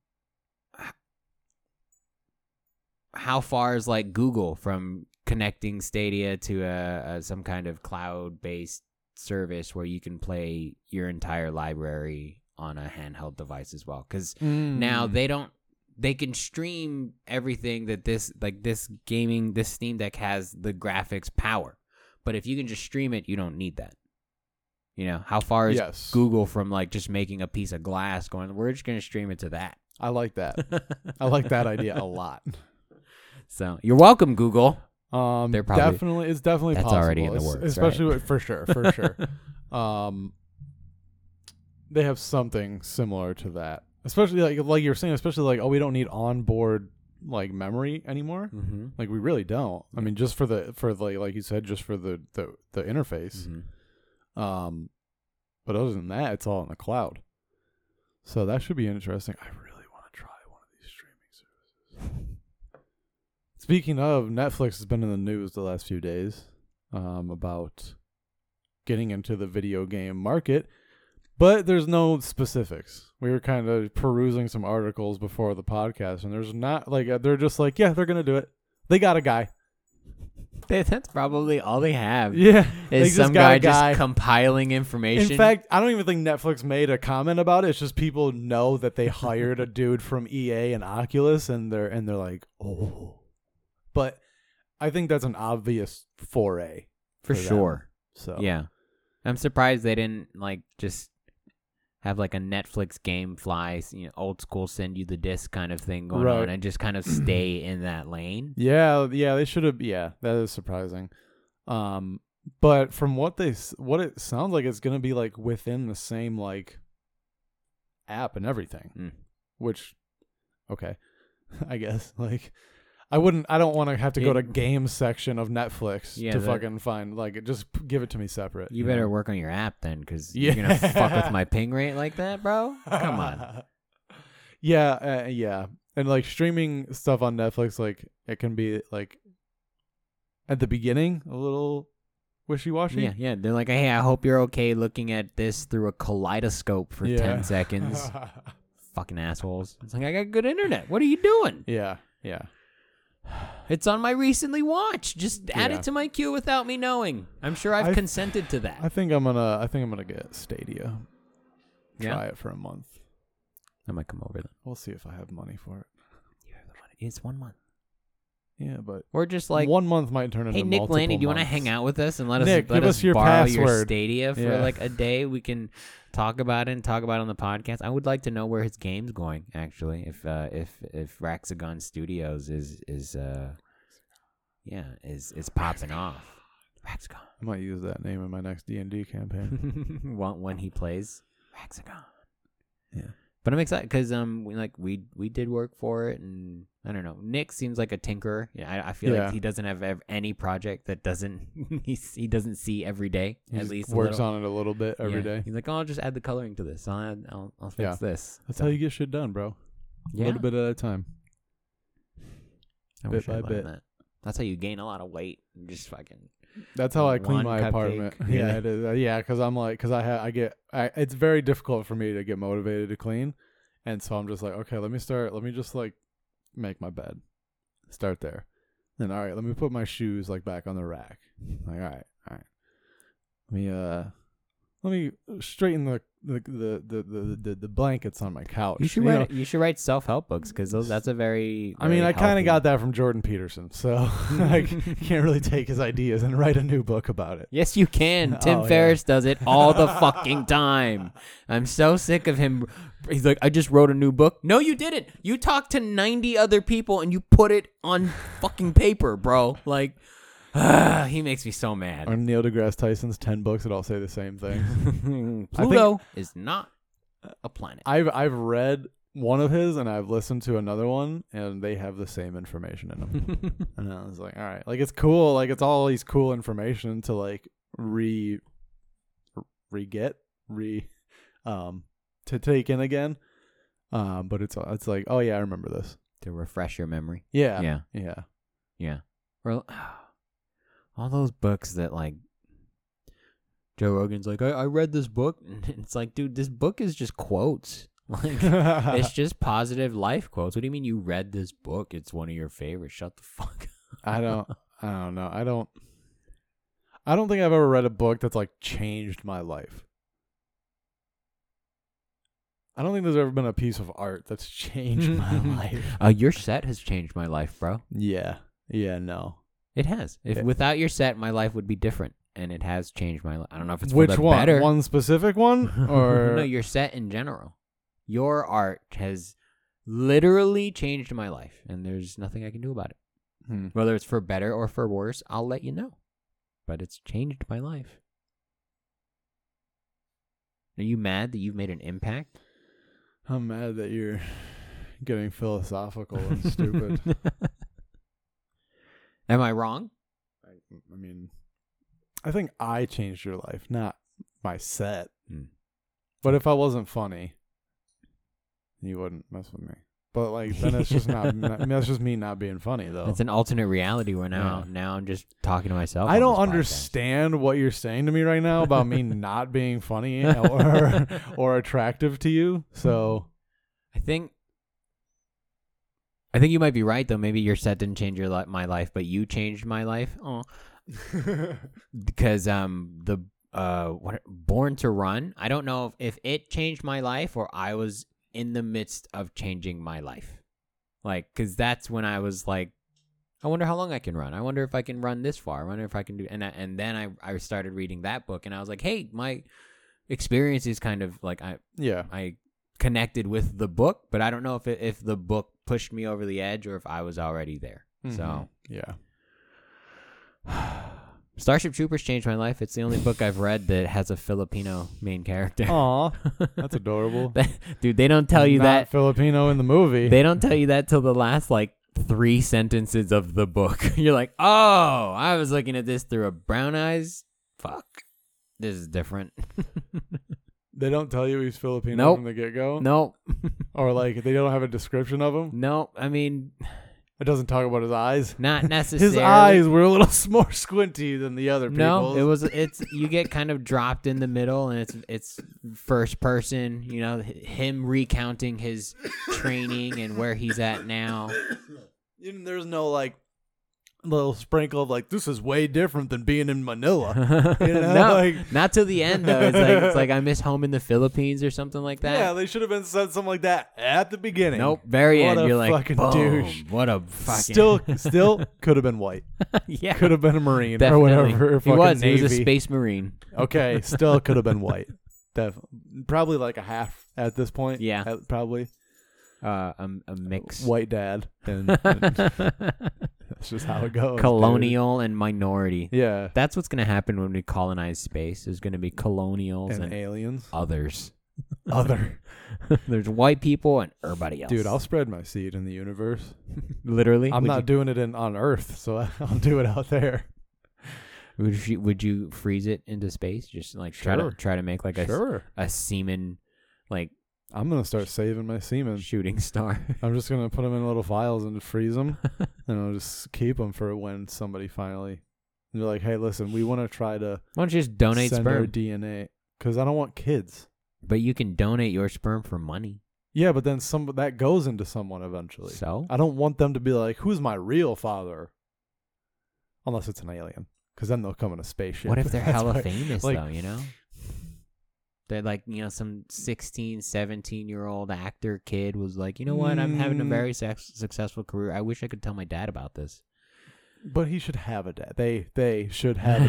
how far is like Google from connecting Stadia to a, a some kind of cloud-based service where you can play your entire library on a handheld device as well? Because now Mm. they don't they can stream everything that this like this gaming this Steam Deck has the graphics power, but if you can just stream it, you don't need that. You know, how far is Yes. Google from like just making a piece of glass going, we're just gonna stream it to that? I like that. I like that idea a lot. So you're welcome, Google. Um, They're probably- definitely it's definitely that's possible. already in the es- works, especially right? with, for sure, for sure. Um, they have something similar to that, especially like like you were saying, especially like oh, we don't need onboard like memory anymore. Mm-hmm. Like we really don't. I mean, just for the for like like you said, just for the the the interface. Mm-hmm. Um, but other than that, it's all in the cloud. So that should be interesting. I really want to try one of these streaming services. Speaking of, Netflix has been in the news the last few days um, about getting into the video game market, but there's no specifics. We were kind of perusing some articles before the podcast, and there's not like uh, they're just like, yeah, they're gonna do it. They got a guy. That's probably all they have. Yeah, they Is just some got guy, a guy. just compiling information. In fact, I don't even think Netflix made a comment about it. It's just people know that they hired a dude from E A and Oculus, and they're and they're like, oh. But I think that's an obvious foray for them. sure. So Yeah, I'm surprised they didn't like just have like a Netflix game fly, you know, old school send you the disc kind of thing going Right. on, and just kind of stay in that lane. yeah, yeah. They should have. Yeah, that is surprising. Um, but from what they s- what it sounds like, it's gonna be like within the same like app and everything. Mm. Which, okay, I guess like. I wouldn't. I don't want to have to go to It- games section of Netflix Yeah, to that- fucking find like just p- give it to me separate. You know? better work on your app then, because Yeah. you're gonna fuck with my ping rate like that, bro. Come on. yeah, uh, yeah, and like streaming stuff on Netflix, like it can be like at the beginning a little wishy washy. Yeah, yeah. They're like, hey, I hope you're okay looking at this through a kaleidoscope for ten seconds. Fucking assholes. It's like, I got good internet. What are you doing? yeah, yeah. It's on my recently watched. Just add Yeah. it to my queue without me knowing. I'm sure I've I- consented to that. I think I'm gonna. I think I'm gonna get Stadia. Yeah? Try it for a month. I might come over then. We'll see if I have money for it. You have the money. It's one month. Yeah, but Or just like, one month might turn into hey, Nick multiple Laney, do you want to months. hang out with us and let us, Nick, let give us, us your borrow your password. Stadia for Yeah. like a day? We can talk about it and talk about it on the podcast. I would like to know where his game's going, actually. If uh, if if Raxagon Studios is is uh yeah is is popping off. Raxagon. I might use that name in my next D and D campaign. when when he plays Raxagon. Yeah. But I'm excited because um, we, like we we did work for it, and I don't know. Nick seems like a tinkerer. Yeah, I, I feel Yeah. like he doesn't have ev- any project that doesn't he he doesn't see every day. He at just least a works little. on it a little bit every day. Yeah. He's like, oh, I'll just add the coloring to this. I'll add, I'll, I'll fix Yeah. this. That's So, how you get shit done, bro. yeah. A little bit at a time. I bit wish I by learned bit. that. That's how you gain a lot of weight. You just fucking. That's how I clean One my cupcake, apartment. really? Yeah, it is. Uh, yeah, because I'm like, because I have, I get, I, it's very difficult for me to get motivated to clean, and so I'm just like, okay, let me start. Let me just like make my bed. Start there. Then all right, let me put my shoes like back on the rack. Like all right, all right. Let me uh, let me straighten the the the the the, the, the blankets on my couch. You should You write. know? You should write self help books because that's a very. I mean, very I kind healthy- of got that from Jordan Peterson, so I can't really take his ideas and write a new book about it. Yes, you can. Tim Oh, yeah. Ferriss does it all the fucking time. I'm so sick of him. He's like, I just wrote a new book. No, you didn't. You talked to ninety other people and you put it on fucking paper, bro. Like, ah, he makes me so mad. Or Neil deGrasse Tyson's ten books that all say the same thing. I think- Pluto is not a planet. I've I've read one of his and I've listened to another one and they have the same information in them. And I was like, all right, like it's cool, like it's all these cool information to like re re get re um to take in again. Um, but it's it's like, oh yeah, I remember this. To refresh your memory. Yeah, Yeah. yeah. Yeah. Or all those books that like Joe Rogan's like, I, I read this book. And it's like, dude, this book is just quotes. Like, it's just positive life quotes. What do you mean you read this book? It's one of your favorites. Shut the fuck up. I don't I don't know. I don't I don't think I've ever read a book that's like changed my life. I don't think there's ever been a piece of art that's changed my life. Uh, your set has changed my life, bro. Yeah. Yeah, no. It has. If Yeah. without your set, my life would be different, and it has changed my life. I don't know if it's Which for the one? better. One specific one? Or no, your set in general. Your art has literally changed my life, and there's nothing I can do about it. Hmm. Whether it's for better or for worse, I'll let you know. But it's changed my life. Are you mad that you've made an impact? I'm mad that you're getting philosophical and stupid. Am I wrong? I, I mean, I think I changed your life, not my set. Hmm. But if I wasn't funny, you wouldn't mess with me. But like, then it's just not. I mean, that's just me not being funny, though. It's an alternate reality where now, Yeah. now I'm just talking to myself. I on don't this podcast. understand what you're saying to me right now about me not being funny or or attractive to you. So I think I think you might be right though. Maybe your set didn't change your li- my life, but you changed my life. Oh, because um the uh what Born to Run. I don't know if, if it changed my life or I was in the midst of changing my life. Like, cause that's when I was like, I wonder how long I can run. I wonder if I can run this far. I wonder if I can do. And I, and then I I started reading that book, and I was like, hey, my experience is kind of like I yeah, I connected with the book, but I don't know if it, if the book pushed me over the edge or if I was already there. So yeah. Starship Troopers changed my life. It's the only book I've read that has a Filipino main character. Aw, that's adorable. Dude, they don't tell you Not that. Filipino in the movie. They don't tell you that till the last like three sentences of the book. You're like, oh, I was looking at this through a brown eyes. Fuck, this is different. They don't tell you he's Filipino Nope. from the get go. Nope, Or like they don't have a description of him. nope. I mean, It doesn't talk about his eyes. not necessarily. His eyes were a little more squinty than the other No, people's. it was. It's you get kind of dropped in the middle, and it's it's first person. You know, h- him recounting his training and where he's at now. And there's no like little sprinkle of like this is way different than being in Manila. You know, no, like- not till the end though. It's like it's like I miss home in the Philippines or something like that. Yeah, they should have been said something like that at the beginning. Nope. Very What end. a You're like, fucking boom, douche. What a fucking Still, still could have been white. yeah. Could have been a Marine Definitely. or whatever. He fucking was. Navy. He was a space marine. Okay, still could have been white. Def- probably like a half at this point. Yeah. At- probably Uh, a, a mix. white dad, and, and that's just how it goes. dude. Colonial and minority. Yeah, That's what's gonna happen when we colonize space. There's gonna be colonials and and aliens, others. other. There's white people and everybody else. Dude, I'll spread my seed in the universe. literally. I'm would not you, doing it in on Earth, so I'll do it out there. Would you, would you freeze it into space? Just like try Sure. to try to make like a Sure. a semen like I'm gonna start saving my semen. shooting star. I'm just gonna put them in little vials and freeze them, and I'll just keep them for when somebody finally. They're like, hey, listen, we want to try to Why don't you just donate send our sperm? D N A because I don't want kids. But you can donate your sperm for money. Yeah, but then some that goes into someone eventually. So I don't want them to be like, who's my real father? Unless it's an alien, because then they'll come in a spaceship. what if they're That's hella why- famous like- though? You know, they're like you know some sixteen, seventeen year old actor kid was like, you know what? I'm having a Mm. very sex- successful career. I wish I could tell my dad about this. But he should have a dad. They they should have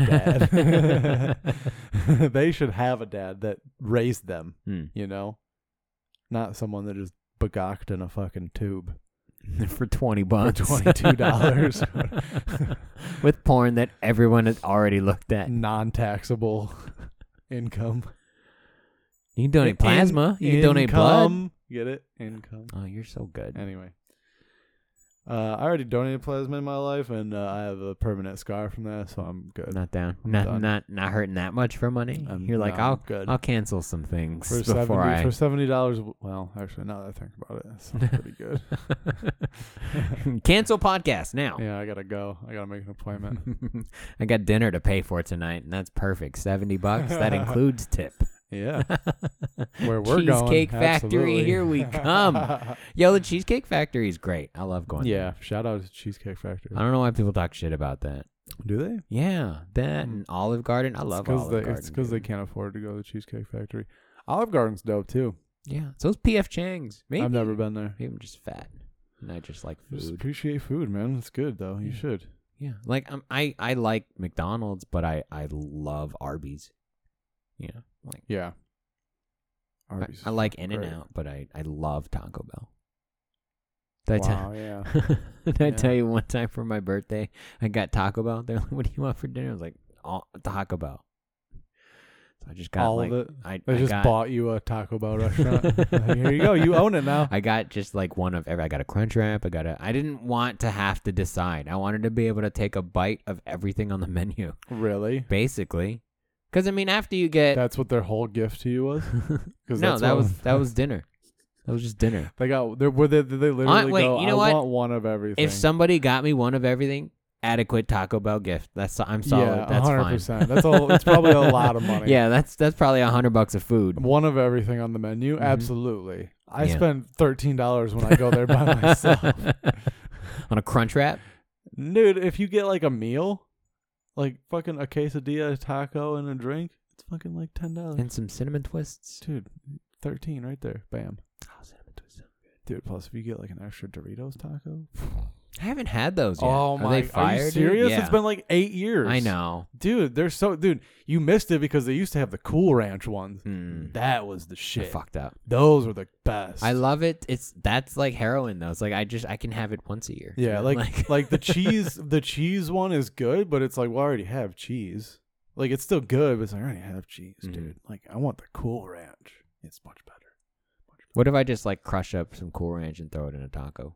a dad. They should have a dad that raised them. Hmm. You know, not someone that is begocked in a fucking tube for twenty for bucks, twenty-two dollars. with porn that everyone has already looked at. Non-taxable income. You can donate plasma. In- you can donate blood. income. Get it? Income. Oh, you're so good. Anyway. Uh, I already donated plasma in my life, and uh, I have a permanent scar from that, so I'm good. Not down. I'm Not done. not not hurting that much for money. I'm- You're like, no, I'm I'll good. I'll cancel some things For before seventy I for seventy dollars. Well, actually, now that I think about it, that sounds pretty good. cancel podcast now. Yeah, I gotta go. I gotta make an appointment. I got dinner to pay for tonight, and that's perfect. Seventy bucks. That includes tip. Yeah, where we're going. Cheesecake Factory, absolutely. here we come. Yo, the Cheesecake Factory is great. I love going. Yeah, shout out to Cheesecake Factory. there. I don't know why people talk shit about that. Do they? Yeah, that Hmm. and Olive Garden. I love because Olive they, Garden. It's because they dude. can't afford to go to the Cheesecake Factory. Olive Garden's dope too. Yeah, so it's P F Chang's. Maybe I've never been there. Maybe I'm just fat, and I just like Just food. appreciate food, man. It's good though. You Yeah. should. Yeah, like um, I I like McDonald's, but I I love Arby's. Yeah, like Yeah. I, Arby's I is like fucking In and great. Out, but I I love Taco Bell. Did I tell- Wow. Yeah. Did I Yeah. tell you one time for my birthday I got Taco Bell? They're like, "What do you want for dinner?" I was like, "All Taco Bell." So I just got All like of it. I, They I just got, bought you a Taco Bell restaurant. Like, here you go. You own it now. I got just like one of every. I got a Crunch Wrap. I got a. I didn't want to have to decide. I wanted to be able to take a bite of everything on the menu, Really? basically. Because I mean, after you get That's what their whole gift to you was? Because no, that was that was dinner. That was just dinner. They got. They were they. Did they literally wait, go? you know I what? want one of everything. If somebody got me one of everything, adequate Taco Bell gift. That's I'm solid. yeah, that's hundred fine. percent. That's all. It's probably a lot of money. Yeah, that's that's probably a hundred bucks of food. One of everything on the menu. Mhm. Absolutely. I Yeah. spend thirteen dollars when I go there by myself. On a Crunch Wrap. Dude, if you get like a meal, like fucking a quesadilla, a taco, and a drink, it's fucking like ten dollars. And some cinnamon twists. Dude, thirteen right there. Bam. Oh, cinnamon twists. Dude, plus if you get like an extra Doritos taco. I haven't had those yet. Oh Are my! they fire, Are you dude? serious? Yeah. It's been like eight years. I know. Dude, they're so dude. You missed it because they used to have the Cool Ranch ones. Mm. That was the They're shit. fucked up. Those were the best. I love it. It's that's like heroin though. It's like I just I can have it once a year. Yeah, You know, like like the cheese. The cheese one is good, but it's like, well, I already have cheese. Like it's still good, but it's like I already have cheese, Mhm. dude. Like I want the Cool Ranch. It's much better. what if I just like crush up some Cool Ranch and throw it in a taco?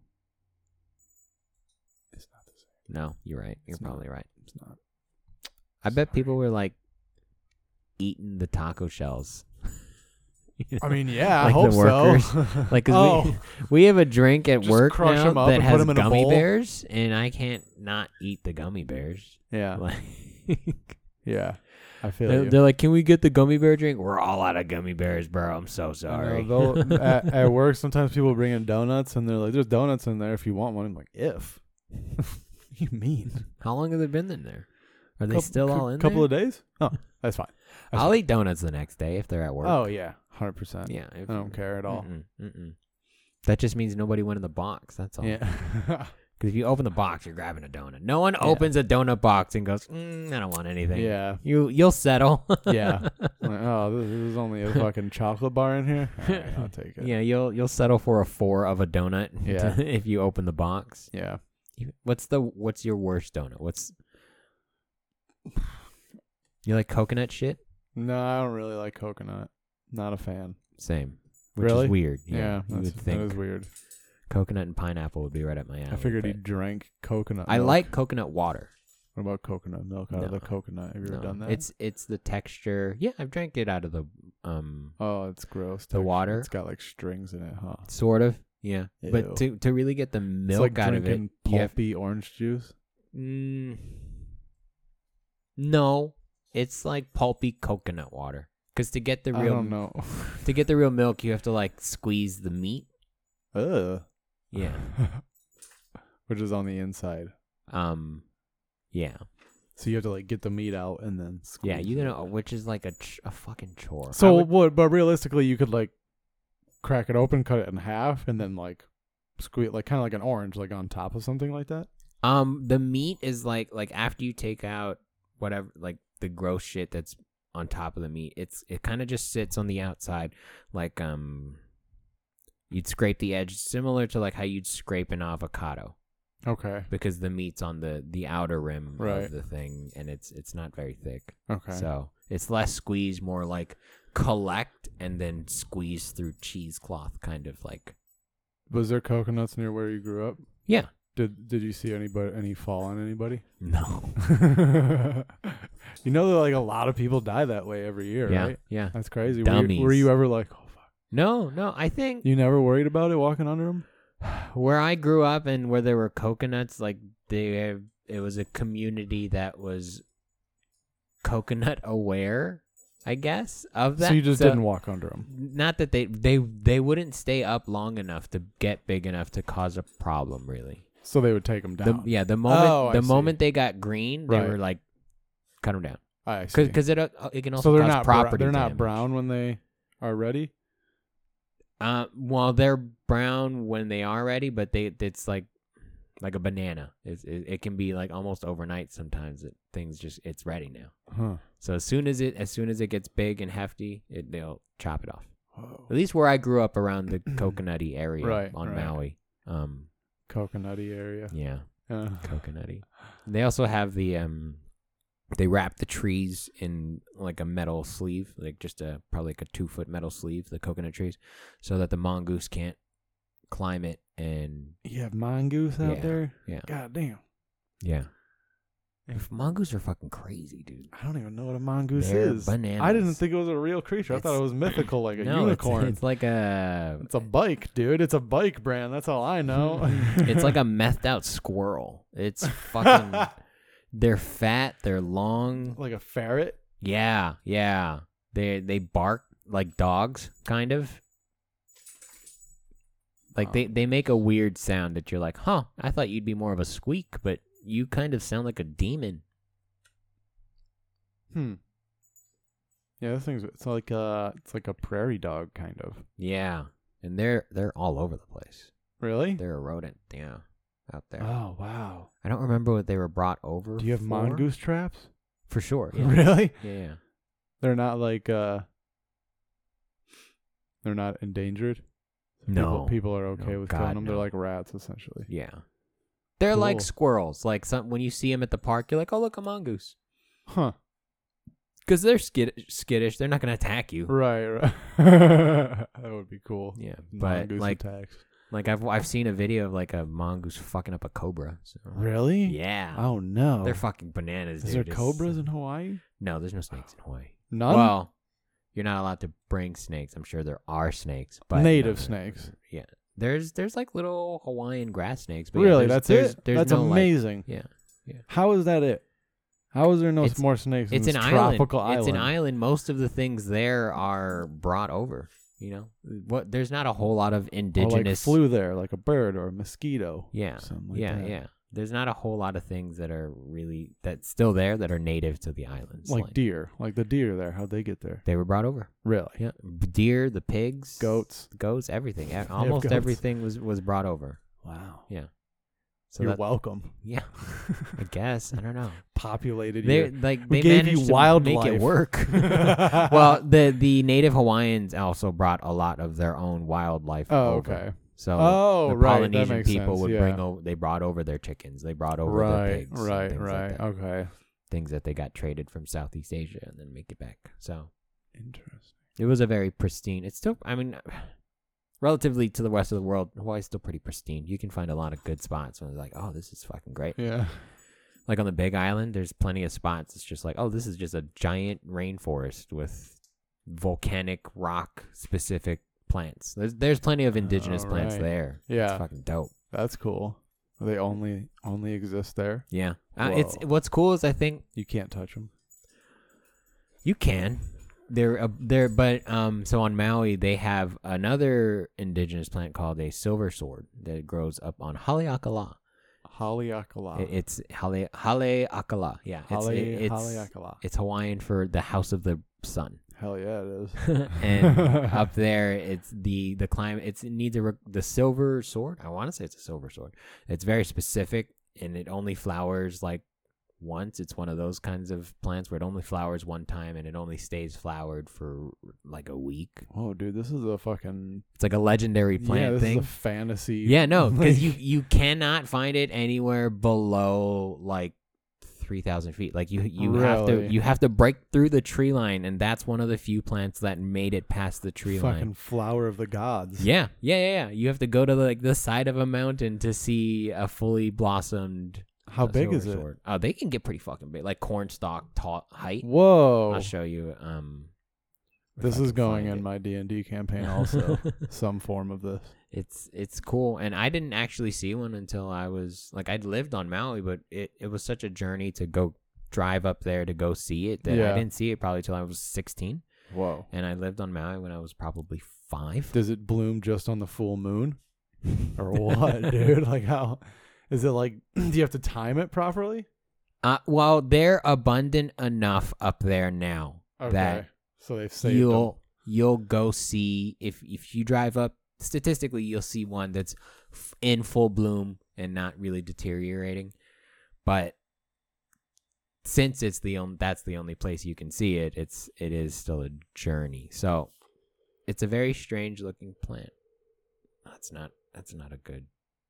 It's not the same. No, you're right. You're It's not. probably right. It's not. I bet Sorry. people were like eating the taco shells. I mean, yeah, I Like the hope workers? so. Like, 'cause oh, we, we have a drink at Just work crush now 'em up that and put has 'em in a gummy bowl? bears, and I can't not eat the gummy bears. yeah, Like, yeah. I feel they're, you. they're like, "Can we get the gummy bear drink?" We're all out of gummy bears, bro. I'm so I know, sorry. they'll- at, at work, sometimes people bring in donuts, and they're like, "There's donuts in there if you want one." I'm like, "If." What do you mean? How long have they been in there? Are they Couple- still cou- all in Couple there? of days? Oh, that's fine. That's I'll fine. eat donuts the next day if they're at work. Oh yeah, hundred percent. yeah. If, I don't care at all. Mm-mm, mm-mm. That just means nobody went in the box. That's all. Yeah. Because if you open the box, you're grabbing a donut. No one opens a donut box and goes, mm, "I don't want anything." yeah. You you'll settle. Yeah. Like, oh, this, this is only a fucking chocolate bar in here. All right, I'll take it. Yeah, you'll you'll settle for a four of a donut. Yeah. if you open the box. Yeah. You- What's the what's your worst donut? What's you like coconut shit? No, I don't really like coconut. Not a fan. Same. which Really? is weird. Yeah, Yeah, you that's, would think that is weird. coconut and pineapple would be right up my alley. I figured he but drank coconut. I milk. like coconut water. What about coconut milk out of the No. coconut? Have you ever No, done that? It's it's the texture. Yeah, I've drank it out of the um oh, it's gross. the texture. water. It's got like strings in it, huh? sort of. Yeah, Ew. but to to really get the It's milk like out of it, drinking you have- pulpy orange juice. Mm, no, it's like pulpy coconut water. Because to get the I real don't know. to get the real milk, you have to like squeeze the meat. Ugh. Yeah. Which is on the inside. Um. Yeah. So you have to like get the meat out and then squeeze Yeah. You it. know, which is like a ch- a fucking chore. I So would- what? But realistically, you could like crack it open, cut it in half, and then like squeeze like kind of like an orange, like on top of something like that. um, the meat is like like after you take out whatever like the gross shit that's on top of the meat, it's it kind of just sits on the outside, like um, you'd scrape the edge, similar to like how you'd scrape an avocado. Okay. Because the meat's on the, the outer rim Right. of the thing, and it's it's not very thick. Okay. So it's less squeeze, more like collect and then squeeze through cheesecloth, kind of like. Was there coconuts near where you grew up? Yeah. Did Did you see anybody any fall on anybody? No. You know that like a lot of people die that way every year, Yeah. right? Yeah. That's crazy. Were you, were Dummies. you ever like, oh fuck? No. No. I think You never worried about it walking under them? where I grew up and where there were coconuts, like they, it was a community that was coconut aware, I guess, of that. So you just didn't walk under them. Not that they they they wouldn't stay up long enough to get big enough to cause a problem, really. So they would take them The, down. yeah, the moment Oh, I the see. moment they got green, they Right. were like, cut them down, I see. because it uh, it can also So they're cause not bra- property. they're not damage. brown when they are ready. Uh, well, they're brown when they are ready, but they it's like like a banana. It's, it it can be like almost overnight sometimes. It things just it's ready now. Huh. So as soon as it as soon as it gets big and hefty, it, they'll chop it off. Whoa. At least where I grew up around the coconutty area Right, on right. Maui. Um, Coconutty area. yeah, Uh, coconutty. They also have the um, they wrap the trees in like a metal sleeve, like just a probably like a two foot metal sleeve, the coconut trees, so that the mongoose can't climb it and you have mongoose out Yeah, there? yeah. God damn. yeah. If mongoose are fucking crazy, dude. I don't even know what a mongoose They're is. bananas. I didn't think it was a real creature. I thought It's- it was mythical, like a no, unicorn. It's, it's like a It's a bike, dude. It's a bike brand. That's all I know. it's like a methed out squirrel. It's fucking. They're fat. They're long. like a ferret. Yeah, yeah. They they bark like dogs, kind of. Like they, they make a weird sound that you're like, huh? I thought you'd be more of a squeak, but you kind of sound like a demon. Hmm. Yeah, this thing's it's like a it's like a prairie dog kind of. Yeah, and they're they're all over the place. Really? They're a rodent. Yeah, out there. Oh wow. I don't remember what they were brought over. Do you have for. mongoose traps? For sure. Yeah. Really? Yeah, yeah. They're not like uh they're not endangered. No. People, people are okay No, with God, killing them. They're no. like rats essentially. Yeah. They're like Cool. squirrels. Like some when you see them at the park, you're like, "Oh, look, a mongoose." Huh. Because they're skid- skittish. They're not going to attack you. Right, right. that would be cool. Yeah, but Mongoose like, attacks. like I've I've seen a video of like a mongoose fucking up a cobra. So. Really? Yeah. Oh no. They're fucking bananas. Is dude. there It's- cobras in Hawaii? No, there's no snakes in Hawaii. None. Well, you're not allowed to bring snakes. I'm sure there are snakes, but Native no, snakes. Yeah, there's there's like little Hawaiian grass snakes. But yeah, Really? there's- That's there's, it? There's That's no, like- amazing. yeah. How is that it? How is there no It's- more snakes in It's this an island. tropical island? It's an island. Most of the things there are brought over. You know, what? There's not a whole lot of Or like indigenous. flew there, like a bird or a mosquito. yeah, Something like yeah, that. yeah. There's not a whole lot of things that are really that's still there that are native to the islands. Like deer. Like the deer there. How'd they get there? they were brought over. Really? Yeah, deer, the pigs, Goats. goats, everything. E- Almost goats. everything was was brought over. Wow. Yeah. So You're that, welcome. yeah, I guess I don't know. Populated They here. like We they gave managed you to wildlife. make it work. Well, the the native Hawaiians also brought a lot of their own wildlife. Oh, over. okay. So Oh, the right, that Polynesian makes people sense, would yeah. bring over. They brought over their chickens. They brought over their Right, pigs. and right, things like right. that. Okay. Things that they got traded from Southeast Asia and then make it back. So Interesting. it was a very pristine. It's still. I mean, relatively to the rest of the world, Hawaii's still pretty pristine. You can find a lot of good spots where they're like, oh, this is fucking great. Yeah. Like on the Big Island, there's plenty of spots. It's just like, oh, this is just a giant rainforest with volcanic rock specific plants. There's there's plenty of indigenous Oh, plants right. there. Yeah. It's fucking dope. That's cool. They only only exist there. Yeah. Uh, it's Whoa. what's cool is I think You can't touch them. you can. They're uh, they're but um so on Maui they have another indigenous plant called a silver sword that grows up on Haleakala. Haleakala. It, it's Hale Haleakala. Yeah. It's Hale, it, it's, Haleakala. it's Hawaiian for the house of the sun. Hell yeah, it is. And up there, it's the the climate. It's it needs a re- the silver sword. I want to say it's a silver sword. It's very specific, and it only flowers like once. It's one of those kinds of plants where it only flowers one time, and it only stays flowered for like a week. Oh, dude, this is a fucking It's like a legendary yeah. plant This thing. is a fantasy. Yeah, no, because like- you you cannot find it anywhere below like three thousand feet. Like you you have to Really? you have to break through the tree line, and that's one of the few plants that made it past the tree fucking line. flower of the gods. Yeah, yeah, yeah, yeah. You have to go to like the side of a mountain to see a fully blossomed. How uh, big silver is it? sword. Oh, they can get pretty fucking big, like cornstalk tall height. Whoa. I'll show you. Um, if This I is can going find in it. my D and D campaign also. Some form of this. It's it's cool, and I didn't actually see one until I was like I'd lived on Maui, but it, it was such a journey to go drive up there to go see it that Yeah. I didn't see it probably till I was sixteen, Whoa. and I lived on Maui when I was probably five. Does it bloom just on the full moon? Or what, dude? Like how is it like do you have to time it properly? Uh, well, they're abundant enough up there now Okay. that So they've saved you'll you'll go see if if you drive up. Statistically, you'll see one that's f- in full bloom and not really deteriorating, but since it's the only that's the only place you can see it, it's it is still a journey. So it's a very strange looking plant. That's not that's not a good.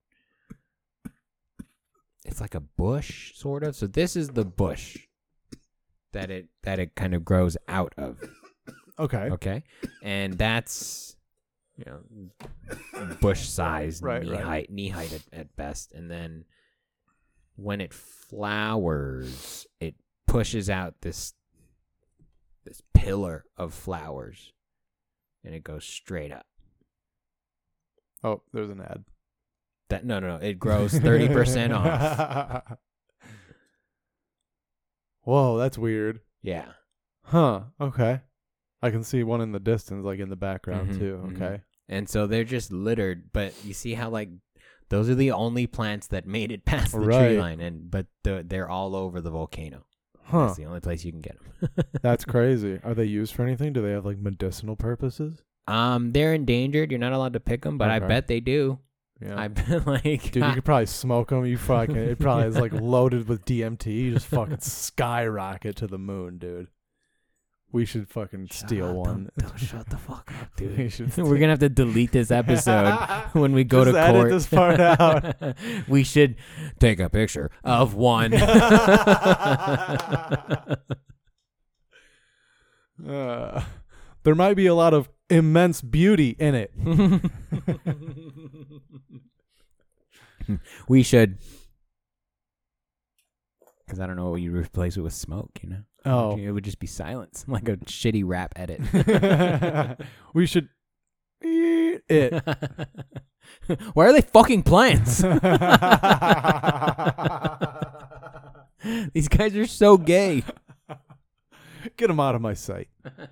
It's like a bush sort of. So this is the bush that it that it kind of grows out of. them. Okay. Okay, and that's you know bush size, Right, knee right. height, knee height at, at best, and then when it flowers, it pushes out this this pillar of flowers, and it goes straight up. Oh, there's an ad. That no, no, no, it grows thirty percent off. Whoa, that's weird. Yeah, Huh. Okay. I can see one in the distance, like in the background Mhm, too. mhm. Okay. and so they're just littered. But you see how like those are the only plants that made it past the tree Right. line, and but they're, they're all over the volcano. Huh. That's the only place you can get them. That's crazy. Are they used for anything? Do they have like medicinal purposes? Um, they're endangered. You're not allowed to pick them, but I Okay. bet they do. Yeah. I bet like Dude, you could probably smoke them. You fucking it probably is like loaded with D M T. You just fucking skyrocket to the moon, dude. We should fucking Shut steal up, one. Don't, don't shut the fuck up, We dude. should We're gonna have to delete this episode when we go Just to edit court. this part out. We should take a picture of one. Uh, there might be a lot of immense beauty in it. We should, because I don't know what you replace it with smoke. You know, Oh. it would just be silence, like a shitty rap edit. We should eat it. Why are they fucking plants? These guys are so gay. Get them out of my sight.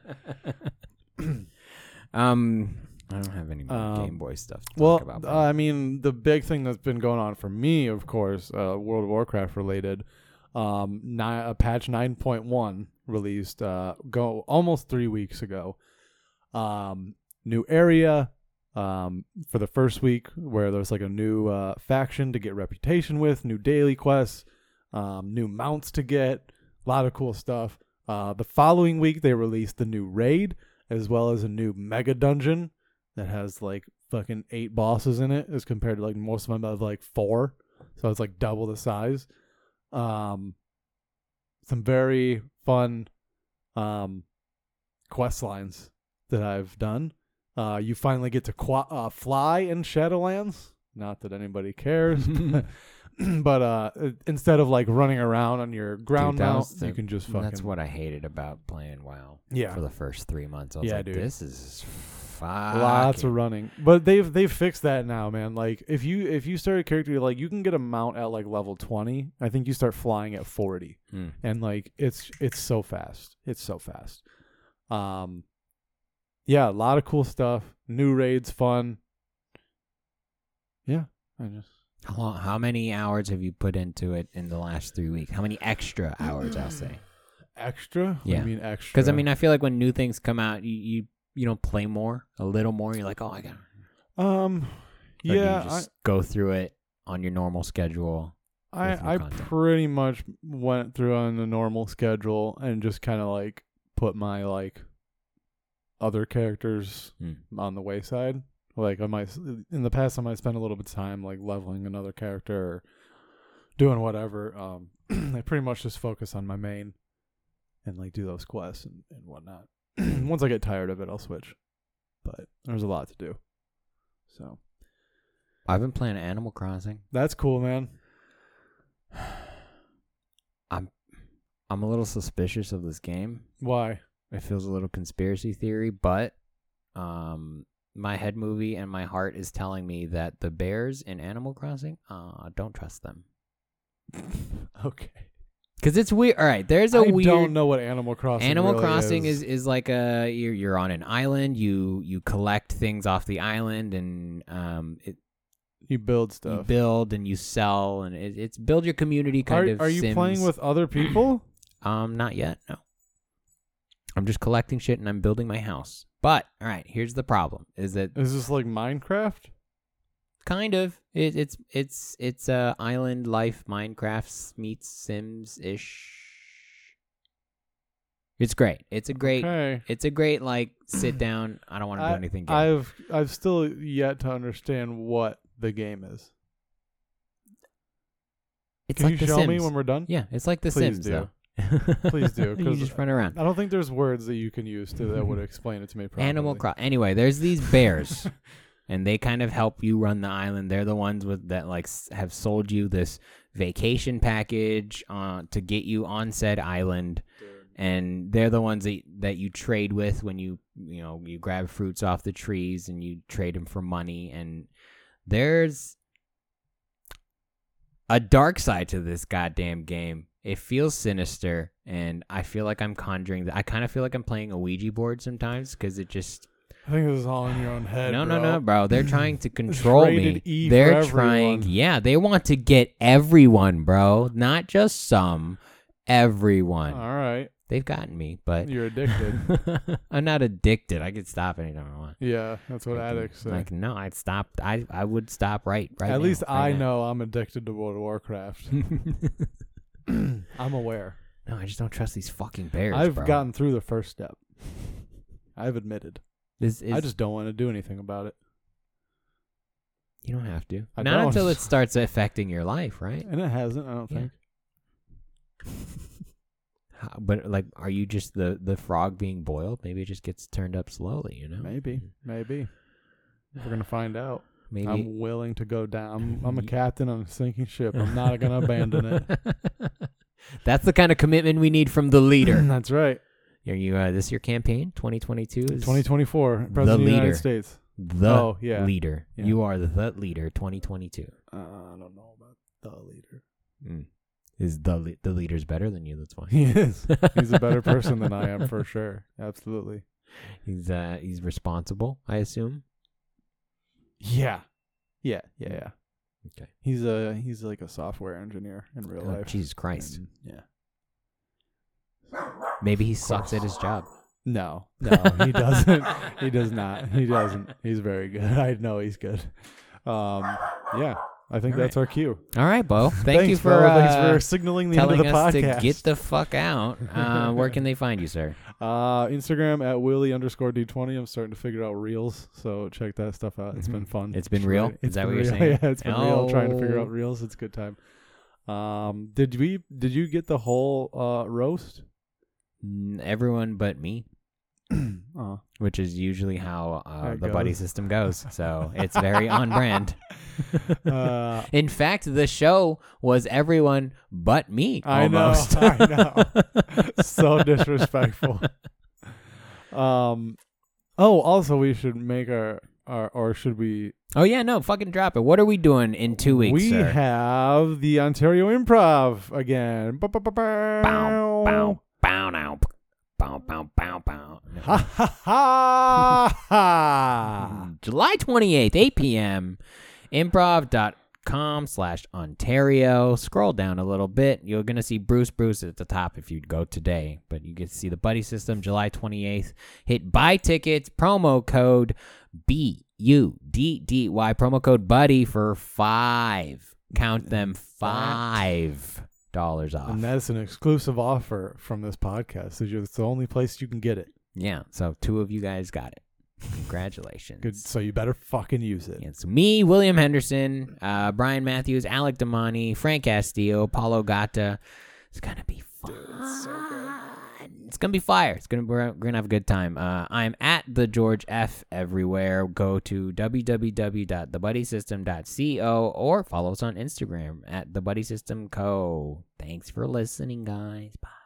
Um, I don't have any more Um, Game Boy stuff to Well, talk about. uh, I mean, the big thing that's been going on for me, of course, uh, World of Warcraft related, um, ni- uh, patch nine point one released uh, go almost three weeks ago. Um, new area um, for the first week where there's like a new uh, faction to get reputation with, new daily quests, um, new mounts to get, a lot of cool stuff. Uh, the following week, they released the new raid as well as a new mega dungeon that has like fucking eight bosses in it as compared to like most of them have like four. So it's like double the size. Um, some very fun um, quest lines that I've done. Uh, you finally get to qua- uh, fly in Shadowlands. Not that anybody cares, but uh, instead of like running around on your ground Dude, that mount, was the- you can just fucking. That's what I hated about playing WoW. Yeah. For the first three months, I was Yeah, like, dude. "This is Lots fucking of running, but they've they've fixed that now, man. Like if you if you start a character, like you can get a mount at like level twenty. I think you start flying at forty, Hmm. and like it's it's so fast. It's so fast. Um, yeah, a lot of cool stuff. New raids, fun. Yeah, I just How long, how many hours have you put into it in the last three weeks? How many extra hours, I'll say? extra. What do Yeah. you mean extra? Because I mean, I feel like when new things come out, you you, you don't play more, a little more. You're like, oh, I got. um, Or do yeah, you just go through it on your normal schedule. I with new I, I content. pretty much went through on the normal schedule and just kind of like put my like other characters Hmm. on the wayside. Like I might in the past, I might spend a little bit of time like leveling another character or doing whatever. Um, I pretty much just focus on my main and like do those quests and, and whatnot. Once I get tired of it, I'll switch. But there's a lot to do, so I've been playing Animal Crossing. that's cool, man. I'm I'm a little suspicious of this game. Why? It feels a little conspiracy theory, but um, my head movie and my heart is telling me that the bears in Animal Crossing, uh, don't trust them. Okay. Because it's weird. All right, there's a I weird. don't know what Animal Crossing. Animal really Crossing is. is, is like a you're you're on an island. You you collect things off the island, and um, it, you build you stuff. build and you sell, and it, it's build your community kind are of. are you Sims. playing with other people? Um, not yet. No. I'm just collecting shit and I'm building my house. But all right, here's the problem: is that Is this like Minecraft? kind of it, it's it's it's uh island life Minecraft meets Sims ish. It's great. It's a great. Okay. It's a great like sit down. I don't want to do I- anything. Game. I've I've still yet to understand what the game is. It's Can like you the show Sims. me when we're done? Yeah, it's like the Please Sims do. though. Please do, You 'cause just run around. I don't think there's words that you can use to that would explain it to me properly. Animal Crossing. Anyway, there's these bears, and they kind of help you run the island. They're the ones with that like s- have sold you this vacation package uh, to get you on said island, and they're the ones that that you trade with when you you know you grab fruits off the trees and you trade them for money. And there's a dark side to this goddamn game. It feels sinister, and I feel like I'm conjuring. The, I kind of feel like I'm playing a Ouija board sometimes because it just. I think this is all in your own head. No, bro. no, no, bro. They're trying to control me. rated E for They're everyone. trying. Yeah, they want to get everyone, bro. Not just some. Everyone. All right, They've gotten me, but you're addicted. I'm not addicted. I could stop anytime I want. Yeah, that's what I can- addicts say. Like no, I'd stop. I I would stop right. Right. At now, least right I now. know I'm addicted to World of Warcraft. I'm aware. No, I just don't trust these fucking bears. I've bro. gotten through the first step. I've admitted. This is, I just don't want to do anything about it. you don't have to. I Not don't. until it starts affecting your life, right? And it hasn't, I don't Yeah. think. How, but like, are you just the the frog being boiled? Maybe it just gets turned up slowly. You know. Maybe. Maybe. We're going to find out. Maybe. I'm willing to go down. I'm, I'm a captain on a sinking ship. I'm not going to abandon it. That's the kind of commitment we need from the leader. That's right. Are you? Uh, this your campaign? twenty twenty-two is twenty twenty-four, President the of the leader. United States. the Oh, yeah. leader. Yeah. You are the, the leader. twenty twenty-two Uh, I don't know about the leader. mm. Is the le- the leader's better than you? That's why He is. He's a better person than I am, for sure. Absolutely. He's uh he's responsible. I assume. Yeah. Yeah. Yeah. Yeah. Okay. He's a he's like a software engineer in real Oh, life. Jesus Christ. And, yeah. Maybe he sucks at his job. No, no, he doesn't. He does not. He doesn't. He's very good. I know he's good. Um, yeah, I think All that's our cue. All right, Bo. Thank Thanks, you for bro. uh, Thanks for signaling the end telling of the us podcast. to get the fuck out. Uh, where can they find you, sir? uh, Instagram at Willie underscore D twenty. I'm starting to figure out reels, so check that stuff out. It's been fun. It's been It's real? really- Is it's that been what you're real. saying? Yeah, it's been real. Trying to figure Oh. out reels. It's a good time. Um, did we? Did you get the whole uh roast? Mm, Everyone but me. Oh. which is usually how uh, It the buddy goes. system goes. So it's very on brand. Uh, In fact, the show was everyone but me. I know, almost. I know. So disrespectful. Um. Oh, also, we should make our, our or should we? Oh yeah, no, fucking drop it. What are we doing in two weeks? We sir? have the Ontario Improv again. Bow, bow, bow, bow, now, bow, bow, bow, bow. Ha ha ha ha! July twenty-eighth, eight p.m. improv dot com slash Ontario. Scroll down a little bit. You're going to see Bruce Bruce at the top if you go today. But you get to see the Buddy System July twenty-eighth. Hit buy tickets, promo code B U D D Y, promo code BUDDY for five. Count them, five dollars off. And that's an exclusive offer from this podcast. So it's the only place you can get it. Yeah, so two of you guys got it. Congratulations. Good. So you better fucking use it. Yeah, it's me, William Henderson, uh, Brian Matthews, Alec Damani, Frank Castillo, Paulo Gata. It's gonna be fun. Dude, it's so good. It's gonna be fire. It's gonna we're, we're gonna have a good time. Uh, I'm at the George F everywhere. Go to w w w dot the buddy system dot co or follow us on Instagram at the buddy system co. Thanks for listening, guys. Bye.